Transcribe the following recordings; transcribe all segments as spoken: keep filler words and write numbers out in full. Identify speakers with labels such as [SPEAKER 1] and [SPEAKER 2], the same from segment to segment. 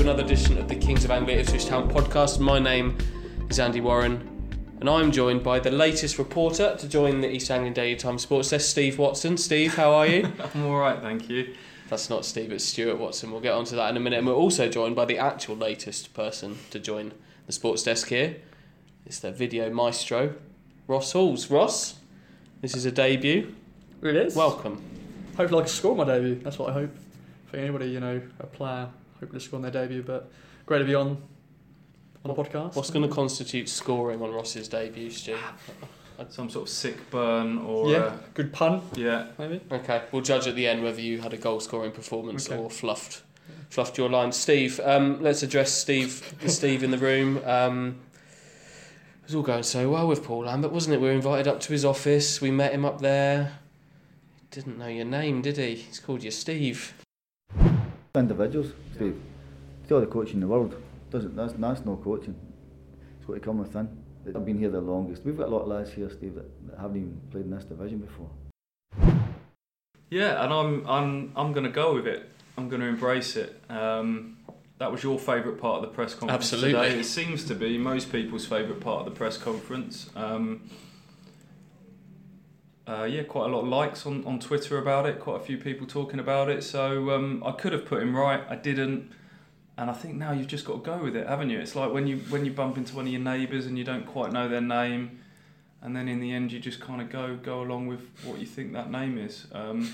[SPEAKER 1] another edition of the Kings of Anglia Ipswich Town podcast. My name is Andy Warren, and I'm joined by the latest reporter to join the East Anglian Daily Times Sports Desk, Steve Watson. Steve, how are you?
[SPEAKER 2] I'm all right, thank you.
[SPEAKER 1] That's not Steve, it's Stuart Watson. We'll get onto that in a minute. And we're also joined by the actual latest person to join the sports desk here. It's the video maestro, Ross Halls. Ross, this is a debut.
[SPEAKER 3] It is.
[SPEAKER 1] Welcome.
[SPEAKER 3] Hopefully I can score my debut. That's what I hope. For anybody, you know, a player hoping to score on their debut. But great to be on on the podcast.
[SPEAKER 1] What's going to constitute scoring on Ross's debut, Stu?
[SPEAKER 2] Some sort of sick burn or...
[SPEAKER 3] Yeah,
[SPEAKER 2] uh,
[SPEAKER 3] good pun.
[SPEAKER 2] Yeah.
[SPEAKER 3] Maybe.
[SPEAKER 1] Okay, we'll judge at the end whether you had a goal-scoring performance
[SPEAKER 3] Okay.
[SPEAKER 1] or fluffed fluffed your line. Steve, um, let's address Steve, the Steve in the room. Um, it was all going so well with Paul Lambert, wasn't it? We were invited up to his office. We met him up there. He didn't know your name, did he? He's called you Steve.
[SPEAKER 4] Individuals, Steve. It's all the coaching in the world. Doesn't that's that's no coaching. It's got to come within. I've been here the longest. We've got a lot of lads here, Steve, that, that haven't even played in this division before.
[SPEAKER 2] Yeah, and I'm I'm I'm going to go with it. I'm going to embrace it. Um, that was your favourite part of the press conference
[SPEAKER 1] Absolutely.
[SPEAKER 2] today. It seems to be most people's favourite part of the press conference. Um, uh, yeah, quite a lot of likes on, on Twitter about it. Quite a few people talking about it. So um, I could have put him right. I didn't. And I think now you've just got to go with it, haven't you? It's like when you when you bump into one of your neighbours and you don't quite know their name, and then in the end you just kind of go go along with what you think that name is. Um,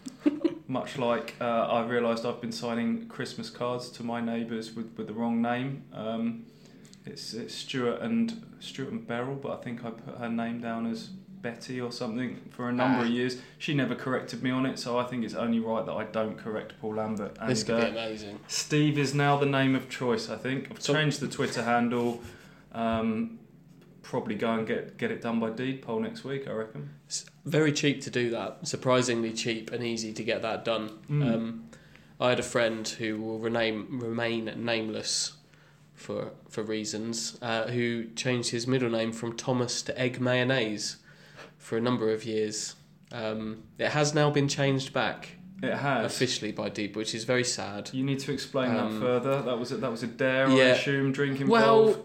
[SPEAKER 2] much like uh, I realised I've been signing Christmas cards to my neighbours with, with the wrong name. Um, it's it's Stuart and Stuart and Beryl, but I think I put her name down as Betty or something for a number
[SPEAKER 1] Ah.
[SPEAKER 2] of years. She never corrected me on it, so I think it's only right that I don't correct Paul Lambert. And,
[SPEAKER 1] This could be
[SPEAKER 2] uh,
[SPEAKER 1] amazing.
[SPEAKER 2] Steve is now the name of choice, I think. I've
[SPEAKER 1] So-
[SPEAKER 2] changed the Twitter handle. Um, probably go and get get it done by deed poll next week, I reckon.
[SPEAKER 1] It's very cheap to do that. Surprisingly cheap and easy to get that done.
[SPEAKER 2] Mm.
[SPEAKER 1] Um, I had a friend who will rename, remain nameless for for reasons, uh, who changed his middle name from Thomas to Egg Mayonnaise for a number of years. Um, it has now been changed back
[SPEAKER 2] It has.
[SPEAKER 1] officially by Deep, which is very sad.
[SPEAKER 2] You need to explain
[SPEAKER 1] Um,
[SPEAKER 2] that further. That was a, that was a dare,
[SPEAKER 1] yeah.
[SPEAKER 2] I assume, drink
[SPEAKER 1] Well,
[SPEAKER 2] involved.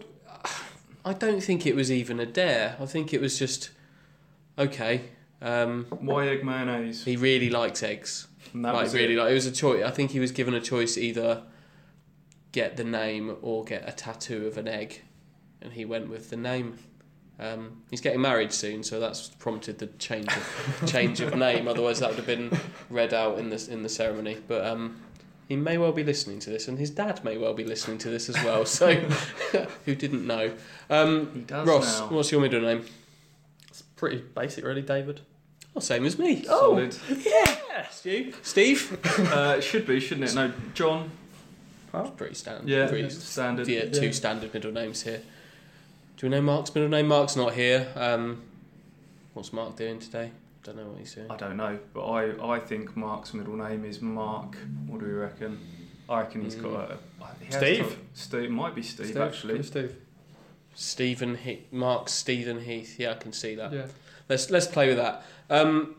[SPEAKER 1] I don't think it was even a dare. I think it was just, okay, um,
[SPEAKER 2] Why egg mayonnaise?
[SPEAKER 1] he really likes eggs.
[SPEAKER 2] And that
[SPEAKER 1] like
[SPEAKER 2] was
[SPEAKER 1] really
[SPEAKER 2] it.
[SPEAKER 1] like it was a choice. I think he was given a choice, either get the name or get a tattoo of an egg, and he went with the name. Um, he's getting married soon, so that's prompted the change of change of name. Otherwise, that would have been read out in the in the ceremony. But um, he may well be listening to this, and his dad may well be listening to this as well. So, who didn't know? Um,
[SPEAKER 2] He does
[SPEAKER 1] Ross,
[SPEAKER 2] now.
[SPEAKER 1] what's your middle name?
[SPEAKER 3] It's pretty basic, really, David.
[SPEAKER 1] Oh, same as me.
[SPEAKER 2] Solid.
[SPEAKER 1] yeah, Stu. Steve.
[SPEAKER 2] uh, it should be, shouldn't it? No, John.
[SPEAKER 1] Pretty standard.
[SPEAKER 2] Yeah,
[SPEAKER 1] Pretty
[SPEAKER 2] standard.
[SPEAKER 1] Yeah, two
[SPEAKER 3] Yeah.
[SPEAKER 1] standard middle names here. Do we know Mark's middle name? Mark's not here. Um, what's Mark doing today? Don't know what he's doing.
[SPEAKER 2] I don't know, but I, I think Mark's middle name is Mark. What do we reckon? I reckon he's got a... he has
[SPEAKER 3] Steve?
[SPEAKER 2] got- Steve. Might be Steve,
[SPEAKER 3] Steve,
[SPEAKER 2] actually.
[SPEAKER 3] Steve.
[SPEAKER 1] Stephen Heath. Mark Stephen Heath. Yeah, I can see that.
[SPEAKER 3] Yeah.
[SPEAKER 1] Let's let's play with that. Um,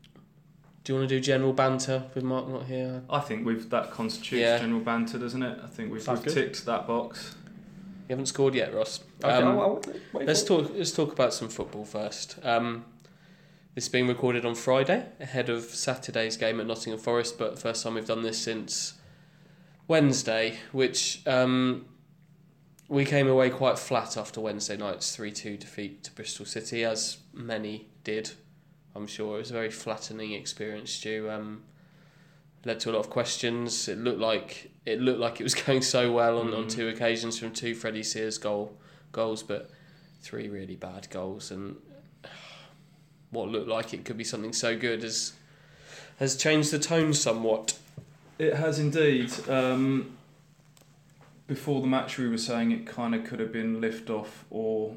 [SPEAKER 1] do you want to do general banter with Mark not here?
[SPEAKER 2] I think we've that constitutes
[SPEAKER 1] Yeah.
[SPEAKER 2] general banter, doesn't it? I think we've,
[SPEAKER 3] Sounds
[SPEAKER 2] we've
[SPEAKER 3] good.
[SPEAKER 2] ticked that box.
[SPEAKER 1] You haven't scored yet, Ross.
[SPEAKER 3] Okay,
[SPEAKER 1] Um,
[SPEAKER 3] I'll, I'll wait
[SPEAKER 1] Let's
[SPEAKER 3] for it.
[SPEAKER 1] talk. Let's talk about some football first. Um, this is being recorded on Friday ahead of Saturday's game at Nottingham Forest, but first time we've done this since Wednesday, which um, we came away quite flat after Wednesday night's three two defeat to Bristol City, as many did. I'm sure it was a very flattening experience, Stu. Um, led to a lot of questions. It looked like it looked like it was going so well on, on
[SPEAKER 2] Mm.
[SPEAKER 1] two occasions from two Freddie Sears goal goals, but three really bad goals, and what looked like it could be something so good has has changed the tone somewhat.
[SPEAKER 2] It has indeed. Um, before the match, we were saying it kind of could have been lift off, or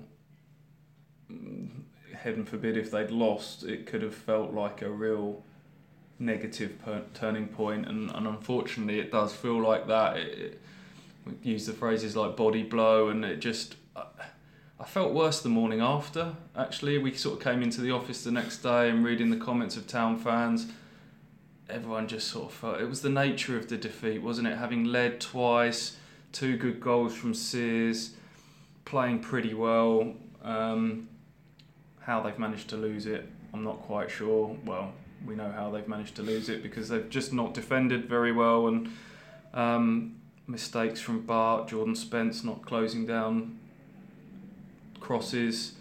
[SPEAKER 2] mm, heaven forbid if they'd lost, it could have felt like a real negative per- turning point, and, and unfortunately it does feel like that. It, it, we use the phrases like body blow, and it just... I, I felt worse the morning after, actually. We sort of came into the office the next day and reading the comments of Town fans, everyone just sort of felt... It was the nature of the defeat, wasn't it? Having led twice, two good goals from Sears, playing pretty well. Um, how they've managed to lose it, I'm not quite sure. Well, we know how they've managed to lose it because they've just not defended very well, and um, mistakes from Bart, Jordan Spence not closing down crosses.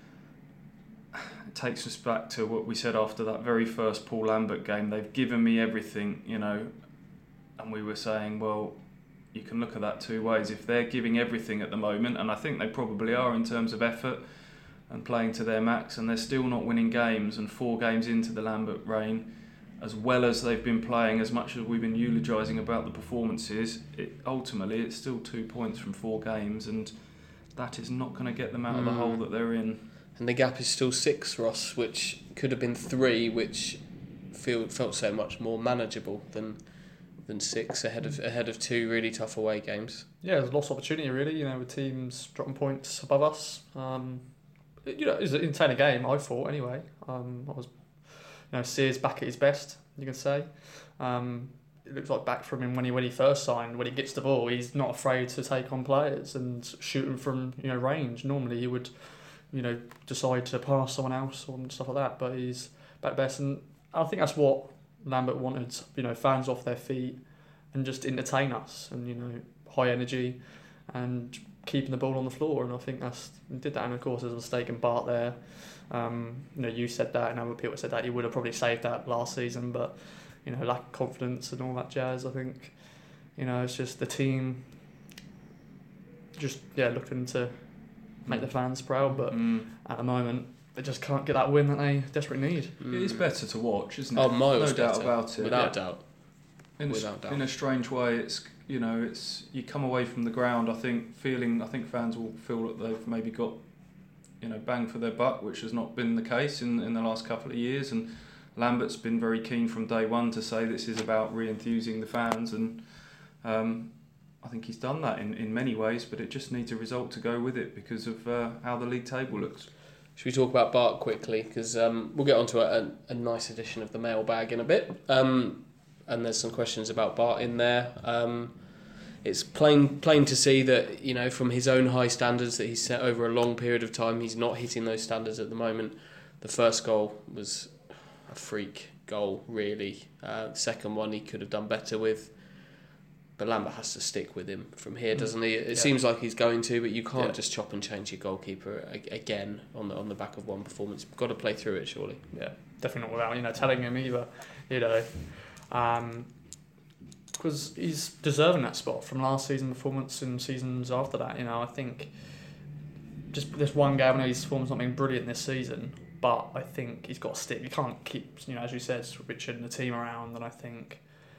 [SPEAKER 2] It takes us back to what we said after that very first Paul Lambert game. They've given me everything, you know, and we were saying, well, you can look at that two ways. If they're giving everything at the moment, and I think they probably are in terms of effort and playing to their max, and they're still not winning games, and four games into the Lambert reign, as well as they've been playing, as much as we've been eulogising about the performances, it, ultimately it's still two points from four games, and that is not going to get them out mm. of the hole that they're in.
[SPEAKER 1] And the gap is still six, Ross, which could have been three, which feel, felt so much more manageable than than six ahead of ahead of two really tough away games.
[SPEAKER 3] Yeah, there's lost opportunity really, you know, with teams dropping points above us. Um, you know, it was an entertaining game, I thought, anyway. Um, I was, you know, Sears back at his best, you can say. Um, it looks like back from him when he when he first signed. When he gets the ball, he's not afraid to take on players and shoot them from, you know, range. Normally he would, you know, decide to pass someone else or stuff like that, but he's back best, and I think that's what Lambert wanted, you know, fans off their feet and just entertain us, and, you know, high energy and keeping the ball on the floor, and I think that's he did that. And of course there's a mistake in Bart there. Um, you know, you said that and other people said that he would have probably saved that last season, but, you know, lack of confidence and all that jazz. I think, you know, it's just the team just yeah looking to make the fans proud, but mm. at the moment they just can't get that win that they desperately need.
[SPEAKER 2] Mm. It is better to watch, isn't it?
[SPEAKER 1] Oh, miles
[SPEAKER 2] no doubt
[SPEAKER 1] better,
[SPEAKER 2] about it.
[SPEAKER 1] Without
[SPEAKER 2] yeah.
[SPEAKER 1] doubt.
[SPEAKER 2] In a,
[SPEAKER 1] Without doubt.
[SPEAKER 2] In a strange way, it's, you know, it's you come away from the ground, I think, feeling, I think fans will feel that they've maybe got, you know, bang for their buck, which has not been the case in, in the last couple of years, and Lambert's been very keen from day one to say this is about re-enthusing the fans, and um, I think he's done that in, in many ways, but it just needs a result to go with it because of uh, how the league table looks.
[SPEAKER 1] Should we talk about Bart quickly? Because um, we'll get onto a, a nice edition of the mailbag in a bit. Um, and there's some questions about Bart in there. Um, it's plain plain to see that, you know, from his own high standards that he's set over a long period of time, he's not hitting those standards at the moment. The first goal was a freak goal, really. Uh, the second one he could have done better with. But Lambert has to stick with him from here, doesn't he? It yeah. seems like he's going to, but you can't yeah. just chop and change your goalkeeper again on the on the back of one performance. You've got to play through it, surely.
[SPEAKER 3] Yeah, definitely not without, you know, telling him either, you know, um, because he's deserving that spot from last season performance and seasons after that. You know, I think just this one game, I know his form's not been brilliant this season, but I think he's got to stick. You can't keep, you know, as you said, Richard and the team around, and I think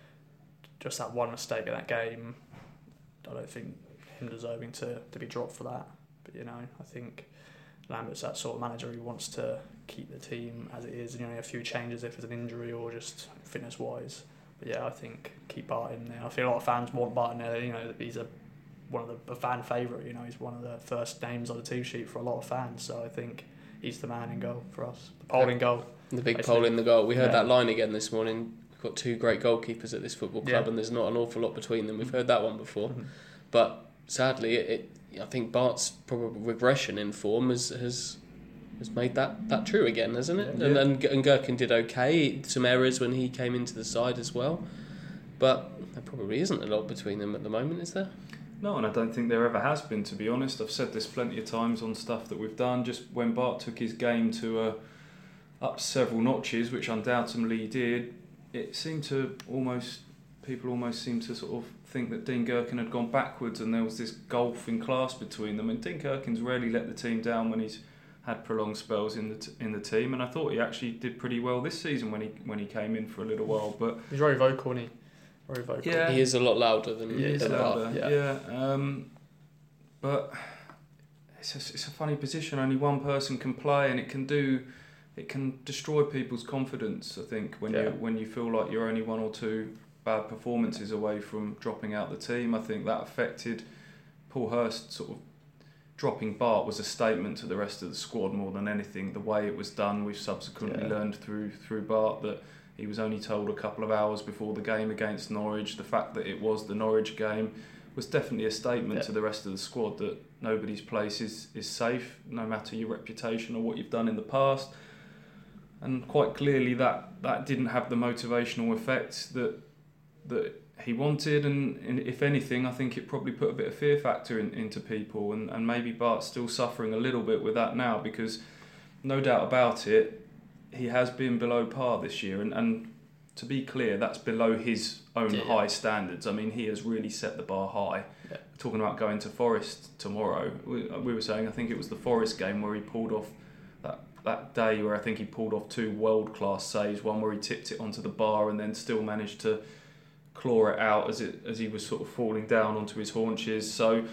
[SPEAKER 3] just that one mistake in that game, I don't think him deserving to, to be dropped for that. But, you know, I think Lambert's that sort of manager who wants to keep the team as it is, you know, a few changes if there's an injury or just fitness-wise. But, yeah, I think keep Bart in there. I feel a lot of fans want Bart in there. You know, he's a one of the a fan favourite. You know, he's one of the first names on the team sheet for a lot of fans. So I think he's the man in goal for us. The pole in goal.
[SPEAKER 1] The big basically. pole in the goal. We heard yeah. that line again this morning. Got two great goalkeepers at this football club, yeah. and there's not an awful lot between them. We've heard that one before, mm-hmm. but sadly, it, it. I think Bart's probable regression in form has has has made that, that true again, hasn't it? Yeah. And and and Gherkin did okay. Some errors when he came into the side as well, but there probably isn't a lot between them at the moment, is there?
[SPEAKER 2] No, and I don't think there ever has been. To be honest, I've said this plenty of times on stuff that we've done. Just when Bart took his game to uh, up several notches, which undoubtedly he did. It seemed to almost, people almost seemed to sort of think that Dean Gherkin had gone backwards and there was this gulf in class between them. And Dean Gherkin's rarely let the team down when he's had prolonged spells in the t- in the team. And I thought he actually did pretty well this season when he when he came in for a little while. But
[SPEAKER 3] he's very vocal, isn't he? Very vocal.
[SPEAKER 1] Yeah, he is a lot louder than
[SPEAKER 2] he is
[SPEAKER 1] than
[SPEAKER 2] louder.
[SPEAKER 1] Bart.
[SPEAKER 2] Yeah, yeah. Um, but it's a, it's a funny position. Only one person can play, and it can do. It can destroy people's confidence, I think, when yeah. you when you feel like you're only one or two bad performances away from dropping out the team. I think that affected Paul Hurst. Sort of dropping Bart was a statement to the rest of the squad more than anything. The way it was done, we've subsequently yeah. learned through through Bart that he was only told a couple of hours before the game against Norwich. The fact that it was the Norwich game was definitely a statement
[SPEAKER 3] Yeah.
[SPEAKER 2] to the rest of the squad that nobody's place is, is safe, no matter your reputation or what you've done in the past. And quite clearly that, that didn't have the motivational effect that that he wanted, and, and if anything, I think it probably put a bit of fear factor in, into people, and, and maybe Bart's still suffering a little bit with that now, because no doubt about it, he has been below par this year, and, and to be clear, that's below his own
[SPEAKER 3] Yeah.
[SPEAKER 2] high standards. I mean, he has really set the bar high.
[SPEAKER 3] Yeah.
[SPEAKER 2] Talking about going to Forest tomorrow, we, we were saying, I think it was the Forest game where he pulled off that, that day where I think he pulled off two world-class saves, one where he tipped it onto the bar and then still managed to claw it out as it as he was sort of falling down onto his haunches. So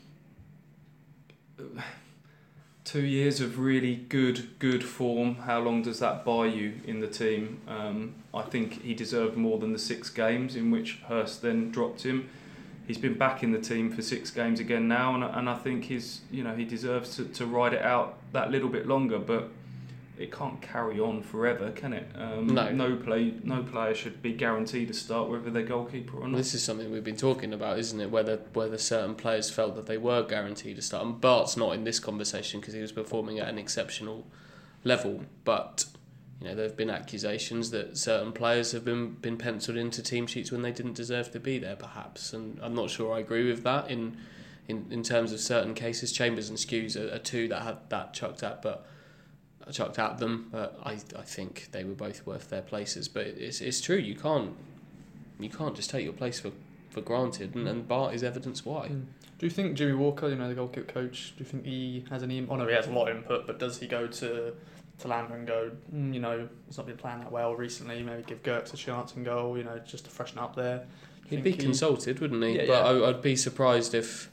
[SPEAKER 2] two years of really good good form, how long does that buy you in the team? Um, I think he deserved more than the six games in which Hurst then dropped him. He's been back in the team for six games again now, and and I think he's you know he deserves to, to ride it out that little bit longer, but it can't carry on forever, can it? Um,
[SPEAKER 1] No.
[SPEAKER 2] No play, no player should be guaranteed to start, whether they're goalkeeper or not.
[SPEAKER 1] This is something we've been talking about, isn't it? Whether whether certain players felt that they were guaranteed to start. And Bart's not in this conversation because he was performing at an exceptional level. But you know, there have been accusations that certain players have been, been penciled into team sheets when they didn't deserve to be there, perhaps. And I'm not sure I agree with that in in, in terms of certain cases. Chambers and Skews are, are two that had that chucked at, but. chucked at them, but I I think they were both worth their places. But it's it's true, you can't you can't just take your place for, for granted, and, and Bart is evidence why.
[SPEAKER 3] Mm. Do you think Jimmy Walker, you know, the goalkeeper coach, do you think he has any? Oh no, he has a lot of input, but does he go to to Lambert and go, mm, you know, he's not been playing that well recently, maybe give Gertz a chance and goal, you know, just to freshen up there? Do you
[SPEAKER 1] He'd be
[SPEAKER 3] think he-
[SPEAKER 1] consulted, wouldn't he?
[SPEAKER 3] Yeah,
[SPEAKER 1] but
[SPEAKER 3] yeah.
[SPEAKER 1] I, I'd be surprised if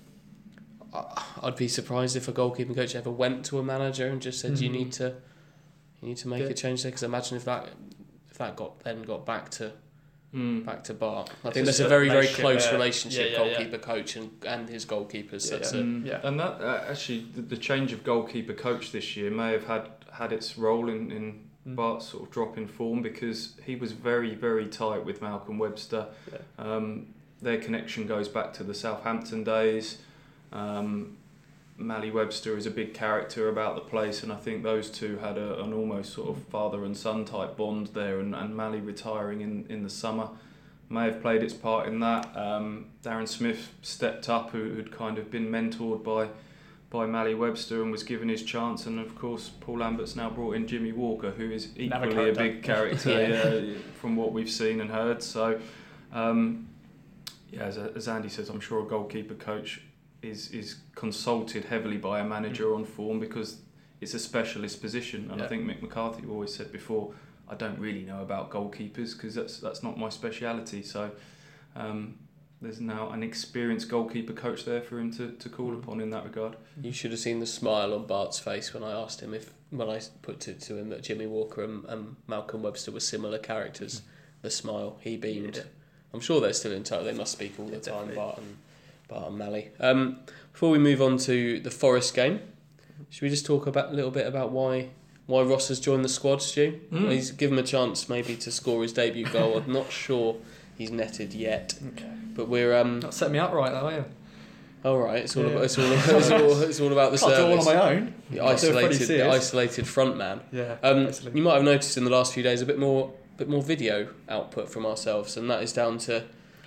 [SPEAKER 1] I'd be surprised if a goalkeeping coach ever went to a manager and just said,
[SPEAKER 3] Mhm.
[SPEAKER 1] "You need to, you need to make
[SPEAKER 3] Yeah.
[SPEAKER 1] a change there." Because imagine if that, if that got then got back to
[SPEAKER 2] Mm.
[SPEAKER 1] back to Bart. I
[SPEAKER 3] It's
[SPEAKER 1] think
[SPEAKER 3] a
[SPEAKER 1] there's a
[SPEAKER 3] certain
[SPEAKER 1] very very
[SPEAKER 3] relationship
[SPEAKER 1] close
[SPEAKER 3] there.
[SPEAKER 1] relationship,
[SPEAKER 3] Yeah, yeah, yeah.
[SPEAKER 1] goalkeeper coach and, and his goalkeepers. So
[SPEAKER 3] Yeah,
[SPEAKER 1] it's
[SPEAKER 3] yeah.
[SPEAKER 1] a,
[SPEAKER 2] Mm.
[SPEAKER 3] Yeah.
[SPEAKER 2] And that uh, actually, the, the change of goalkeeper coach this year may have had, had its role in, in
[SPEAKER 3] Mm.
[SPEAKER 2] Bart's sort of drop in form, because he was very, very tight with Malcolm Webster.
[SPEAKER 3] Yeah.
[SPEAKER 2] Um, their connection goes back to the Southampton days. Um, Mally Webster is a big character about the place, and I think those two had a, an almost sort of father and son type bond there, and, and Mally retiring in, in the summer may have played its part in that. Um, Darren Smith stepped up, who had kind of been mentored by by Mally Webster and was given his chance, and of course Paul Lambert's now brought in Jimmy Walker, who is
[SPEAKER 3] Another
[SPEAKER 2] equally a
[SPEAKER 3] character.
[SPEAKER 2] big character
[SPEAKER 1] Yeah.
[SPEAKER 2] yeah, from what we've seen and heard. So um, yeah, as, as Andy says, I'm sure a goalkeeper coach is is consulted heavily by a manager on form, because it's a specialist position, and
[SPEAKER 3] Yeah.
[SPEAKER 2] I think Mick McCarthy always said before, I don't really know about goalkeepers because that's that's not my speciality. So um, there's now an experienced goalkeeper coach there for him to, to call upon in that regard.
[SPEAKER 1] You should have seen the smile on Bart's face when I asked him if, when I put it to him that Jimmy Walker and, and Malcolm Webster were similar characters. The smile, he beamed.
[SPEAKER 3] Yeah.
[SPEAKER 1] I'm sure they're still in touch. They must speak all the
[SPEAKER 3] Yeah,
[SPEAKER 1] time,
[SPEAKER 3] definitely.
[SPEAKER 1] Bart and Bart and Mally. Um, before we move on to the Forest game, should we just talk about a little bit about why why Ross has joined the squad, Stu?
[SPEAKER 2] Mm.
[SPEAKER 1] He's given him a chance maybe to score his debut goal. I'm not sure he's netted yet,
[SPEAKER 3] Okay.
[SPEAKER 1] but we're um.
[SPEAKER 3] Not set me up right though, are you?
[SPEAKER 1] All right, it's all
[SPEAKER 3] Yeah.
[SPEAKER 1] about it's all it's all, it's all about the
[SPEAKER 3] Can't do it all
[SPEAKER 1] service.
[SPEAKER 3] on my own.
[SPEAKER 1] The
[SPEAKER 3] Can't do it Freddie
[SPEAKER 1] isolated, the
[SPEAKER 3] Sears.
[SPEAKER 1] isolated front man.
[SPEAKER 3] Yeah.
[SPEAKER 1] Um,
[SPEAKER 3] basically.
[SPEAKER 1] you might have noticed in the last few days a bit more, bit more video output from ourselves, and that is down to,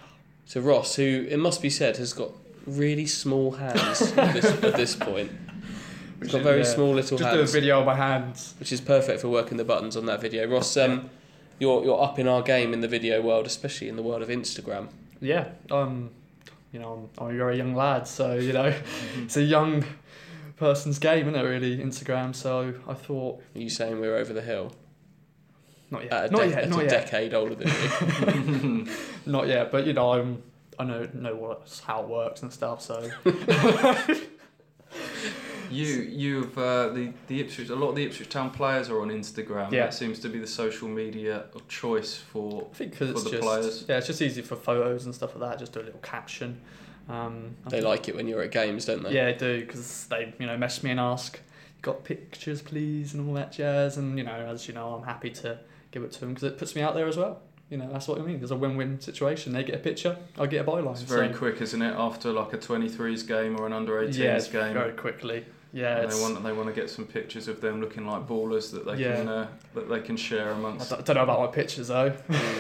[SPEAKER 1] to Ross, who it must be said has got really small hands at, this, at this point. He's got very
[SPEAKER 3] Yeah.
[SPEAKER 1] small little
[SPEAKER 3] Just do a
[SPEAKER 1] hands,
[SPEAKER 3] video of my hands.
[SPEAKER 1] which is perfect for working the buttons on that video. Ross, um, you're you're up in our game in the video world, especially in the world of Instagram.
[SPEAKER 3] Yeah. Um. You know, I'm, I'm a very young lad, so you know, it's a young person's game, isn't it? Really, Instagram. So I thought,
[SPEAKER 1] Are you saying we're over the hill?
[SPEAKER 3] not yet,
[SPEAKER 1] At a,
[SPEAKER 3] not
[SPEAKER 1] dec-
[SPEAKER 3] yet,
[SPEAKER 1] at
[SPEAKER 3] not
[SPEAKER 1] a
[SPEAKER 3] yet,
[SPEAKER 1] decade older than you.
[SPEAKER 3] not yet. But you know, I'm, I know know what how it works and stuff. So
[SPEAKER 2] You, you've uh, the the Ipswich. A lot of the Ipswich Town players are on Instagram.
[SPEAKER 3] Yeah.
[SPEAKER 2] That seems to be the social media of choice for
[SPEAKER 3] I think because
[SPEAKER 2] for
[SPEAKER 3] it's
[SPEAKER 2] the
[SPEAKER 3] just
[SPEAKER 2] players.
[SPEAKER 3] yeah, it's just easy for photos and stuff like that. Just do a little caption. Um, I
[SPEAKER 1] They
[SPEAKER 3] think-
[SPEAKER 1] like it when you're at games, don't they?
[SPEAKER 3] Yeah, they do, because they, you know, message me and ask, "You got pictures, please," and all that jazz. And you know, as you know, I'm happy to give it to them because it puts me out there as well. You know, that's what I mean. There's a win-win situation. They get a picture, I get a byline.
[SPEAKER 2] It's very
[SPEAKER 3] so,
[SPEAKER 2] quick, isn't it? After like a twenty-threes game or an under eighteens
[SPEAKER 3] yeah, it's
[SPEAKER 2] game,
[SPEAKER 3] very quickly. Yeah,
[SPEAKER 2] and
[SPEAKER 3] it's,
[SPEAKER 2] they want they want to get some pictures of them looking like ballers that they
[SPEAKER 3] Yeah.
[SPEAKER 2] can uh, that they can share
[SPEAKER 3] I
[SPEAKER 2] amongst.
[SPEAKER 3] don't, I don't know about my pictures though.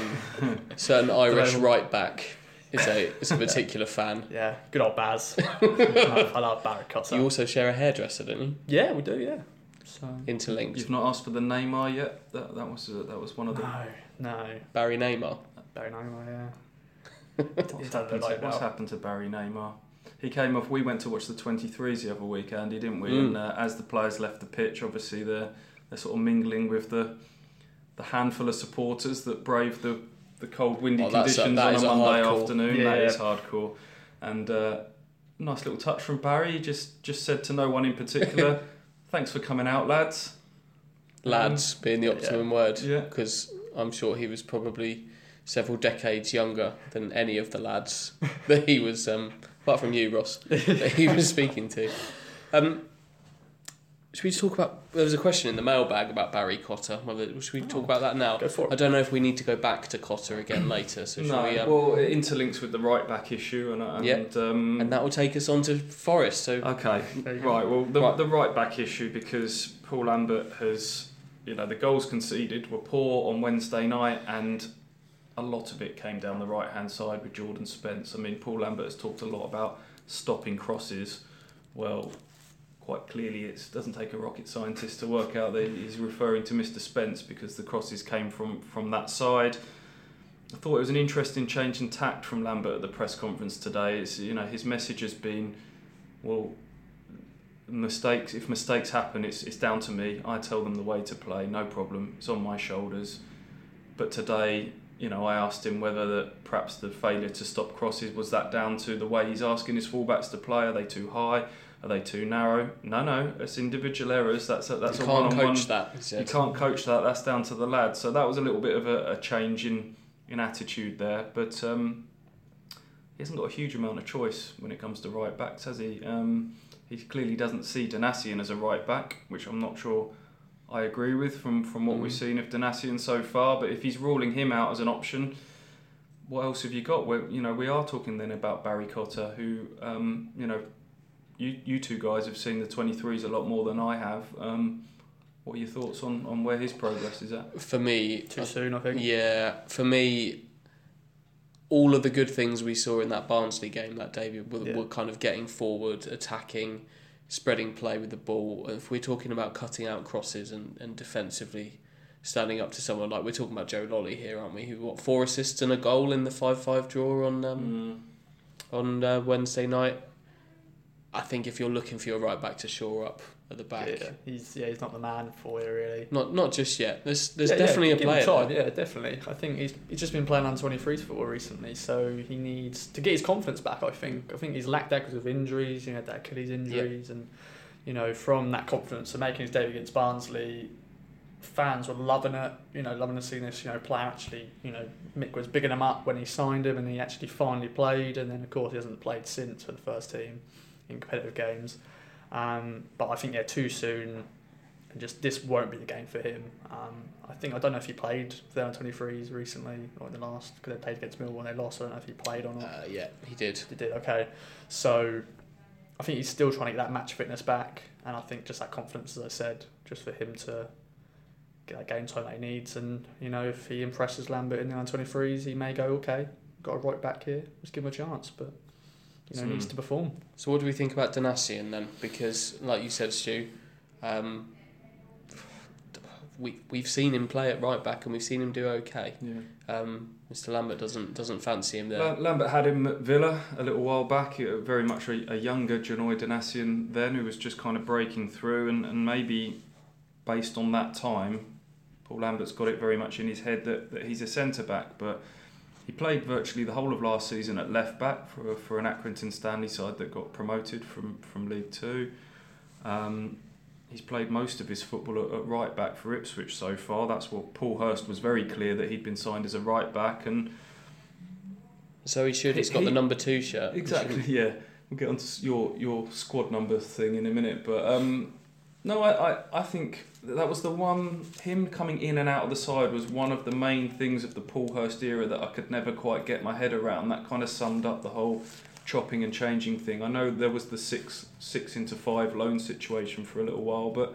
[SPEAKER 1] Certain Irish
[SPEAKER 3] Don't-
[SPEAKER 1] right back is a is a particular fan.
[SPEAKER 3] Yeah, good old Baz. I love, I love Barry Cotter.
[SPEAKER 1] You also share a hairdresser, don't you?
[SPEAKER 3] Yeah, we do. Yeah. So
[SPEAKER 1] Interlinked.
[SPEAKER 2] You've not asked for the Neymar yet. That that was uh, that was one of the.
[SPEAKER 3] no, no,
[SPEAKER 1] Barry Neymar.
[SPEAKER 3] Barry Neymar. Yeah.
[SPEAKER 2] What's,
[SPEAKER 3] It doesn't
[SPEAKER 2] happened
[SPEAKER 3] look
[SPEAKER 2] to,
[SPEAKER 3] like
[SPEAKER 2] what's
[SPEAKER 3] now.
[SPEAKER 2] happened to Barry Neymar? He came off. We went to watch the twenty-threes the other week, Andy, didn't we?
[SPEAKER 1] Mm.
[SPEAKER 2] And uh, as the players left the pitch, obviously they're they're sort of mingling with the the handful of supporters that brave the the cold, windy
[SPEAKER 1] Oh, that's a-
[SPEAKER 2] conditions
[SPEAKER 1] that
[SPEAKER 2] on
[SPEAKER 1] is
[SPEAKER 2] a
[SPEAKER 1] a
[SPEAKER 2] Monday
[SPEAKER 1] hardcore.
[SPEAKER 2] afternoon.
[SPEAKER 3] Yeah.
[SPEAKER 2] That is hardcore. And uh, nice little touch from Barry. He just just said to no one in particular, "Thanks for coming out, lads."
[SPEAKER 1] Lads being the optimum word,
[SPEAKER 2] Yeah.
[SPEAKER 1] because I'm sure he was probably several decades younger than any of the lads that he was, um, apart from you, Ross, that he was speaking to. Um, should we talk about? There was a question in the mailbag about Barry Cotter. Whether should we talk about that now?
[SPEAKER 3] Go for it.
[SPEAKER 1] I don't know if we need to go back to Cotter again later. So should
[SPEAKER 2] No,
[SPEAKER 1] we? Um,
[SPEAKER 2] well, it interlinks with the right back issue, and, and
[SPEAKER 1] Yeah.
[SPEAKER 2] um,
[SPEAKER 1] and that will take us on to Forest. So
[SPEAKER 2] Okay,
[SPEAKER 3] There you go.
[SPEAKER 2] right. Well, the
[SPEAKER 1] Right.
[SPEAKER 2] the right back issue, because Paul Lambert has, you know, the goals conceded were poor on Wednesday night, and a lot of it came down the right hand side with Jordan Spence. I mean, Paul Lambert has talked a lot about stopping crosses. Well, quite clearly, it doesn't take a rocket scientist to work out that he's referring to Mister Spence, because the crosses came from from that side. I thought it was an interesting change in tact from Lambert at the press conference today. It's, you know, his message has been, well, mistakes. If mistakes happen, it's it's down to me. I tell them the way to play. No problem. It's on my shoulders. But today, you know, I asked him whether that perhaps the failure to stop crosses was that down to the way he's asking his fullbacks to play. Are they too high? Are they too narrow? No, no. It's individual errors. That's a, that's
[SPEAKER 1] you
[SPEAKER 2] a
[SPEAKER 1] can't
[SPEAKER 2] one-on-one.
[SPEAKER 1] coach that. he said.
[SPEAKER 2] You can't coach that. That's down to the lads. So that was a little bit of a, a change in, in attitude there. But um, he hasn't got a huge amount of choice when it comes to right backs, has he? Um, he clearly doesn't see Donacien as a right back, which I'm not sure I agree with from, from what
[SPEAKER 1] Mm.
[SPEAKER 2] we've seen of Donacien so far. But if he's ruling him out as an option, what else have you got? We're, you know, we are talking then about Barry Cotter, who, um, you know, you you two guys have seen the twenty-threes a lot more than I have. Um, what are your thoughts on, on where his progress is at?
[SPEAKER 1] For me,
[SPEAKER 3] Too soon, I think.
[SPEAKER 1] yeah, for me, all of the good things we saw in that Barnsley game that day were,
[SPEAKER 3] Yeah.
[SPEAKER 1] were kind of getting forward, attacking, spreading play with the ball. If we're talking about cutting out crosses and, and defensively standing up to someone like we're talking about Joe Lolly here, aren't we? Who got four assists and a goal in the five five draw on um,
[SPEAKER 2] Mm.
[SPEAKER 1] on uh, Wednesday night. I think if you're looking for your right back to shore up at the back,
[SPEAKER 3] Yeah, he's yeah, he's not the man for you really.
[SPEAKER 1] not not just yet. There's there's
[SPEAKER 3] Yeah,
[SPEAKER 1] definitely
[SPEAKER 3] yeah,
[SPEAKER 1] a
[SPEAKER 3] give him
[SPEAKER 1] player.
[SPEAKER 3] time,
[SPEAKER 1] there.
[SPEAKER 3] yeah, definitely. I think he's he's just been playing under twenty-threes football recently, so he needs to get his confidence back. I think I think he's lacked that because of injuries. You know, that Achilles injuries, and you know, from that confidence and making his debut against Barnsley, fans were loving it. You know, loving to see this. You know, player actually. You know, Mick was bigging him up when he signed him, and he actually finally played. And then of course he hasn't played since for the first team in competitive games. Um, but I think yeah, too soon. And just this won't be the game for him. Um, I think I don't know if he played for the under twenty-threes recently or in the last because they played against Millwall and they lost. I don't know if he played or not.
[SPEAKER 1] Uh, yeah, he did.
[SPEAKER 3] He did okay. So I think he's still trying to get that match fitness back, and I think just that confidence, as I said, just for him to get that game time that he needs. And you know, if he impresses Lambert in the under twenty-threes, he may go okay. Got a right back here. Let's give him a chance, but you know,
[SPEAKER 2] Hmm.
[SPEAKER 3] needs to perform.
[SPEAKER 1] So what do we think about Donacien then? Because, like you said, Stu, um, we we've seen him play at right back and we've seen him do okay.
[SPEAKER 2] Yeah.
[SPEAKER 1] Um, Mister Lambert doesn't doesn't fancy him there.
[SPEAKER 2] La- Lambert had him at Villa a little while back, uh, very much a, a younger Janoy Donacien then, who was just kind of breaking through, and, and maybe based on that time, Paul Lambert's got it very much in his head that, that he's a centre-back, but he played virtually the whole of last season at left-back for for an Accrington Stanley side that got promoted from, from League Two. Um, he's played most of his football at, at right back for Ipswich so far. That's what Paul Hurst was very clear that he'd been signed as a right back, and
[SPEAKER 1] So he should. He's got
[SPEAKER 2] He-
[SPEAKER 1] the number two shirt.
[SPEAKER 2] exactly, yeah. We'll get on to your your squad number thing in a minute, but um, No, I, I, I think that was the one, him coming in and out of the side was one of the main things of the Paul Hurst era that I could never quite get my head around. That kind of summed up the whole chopping and changing thing. I know there was the six six into five loan situation for a little while, but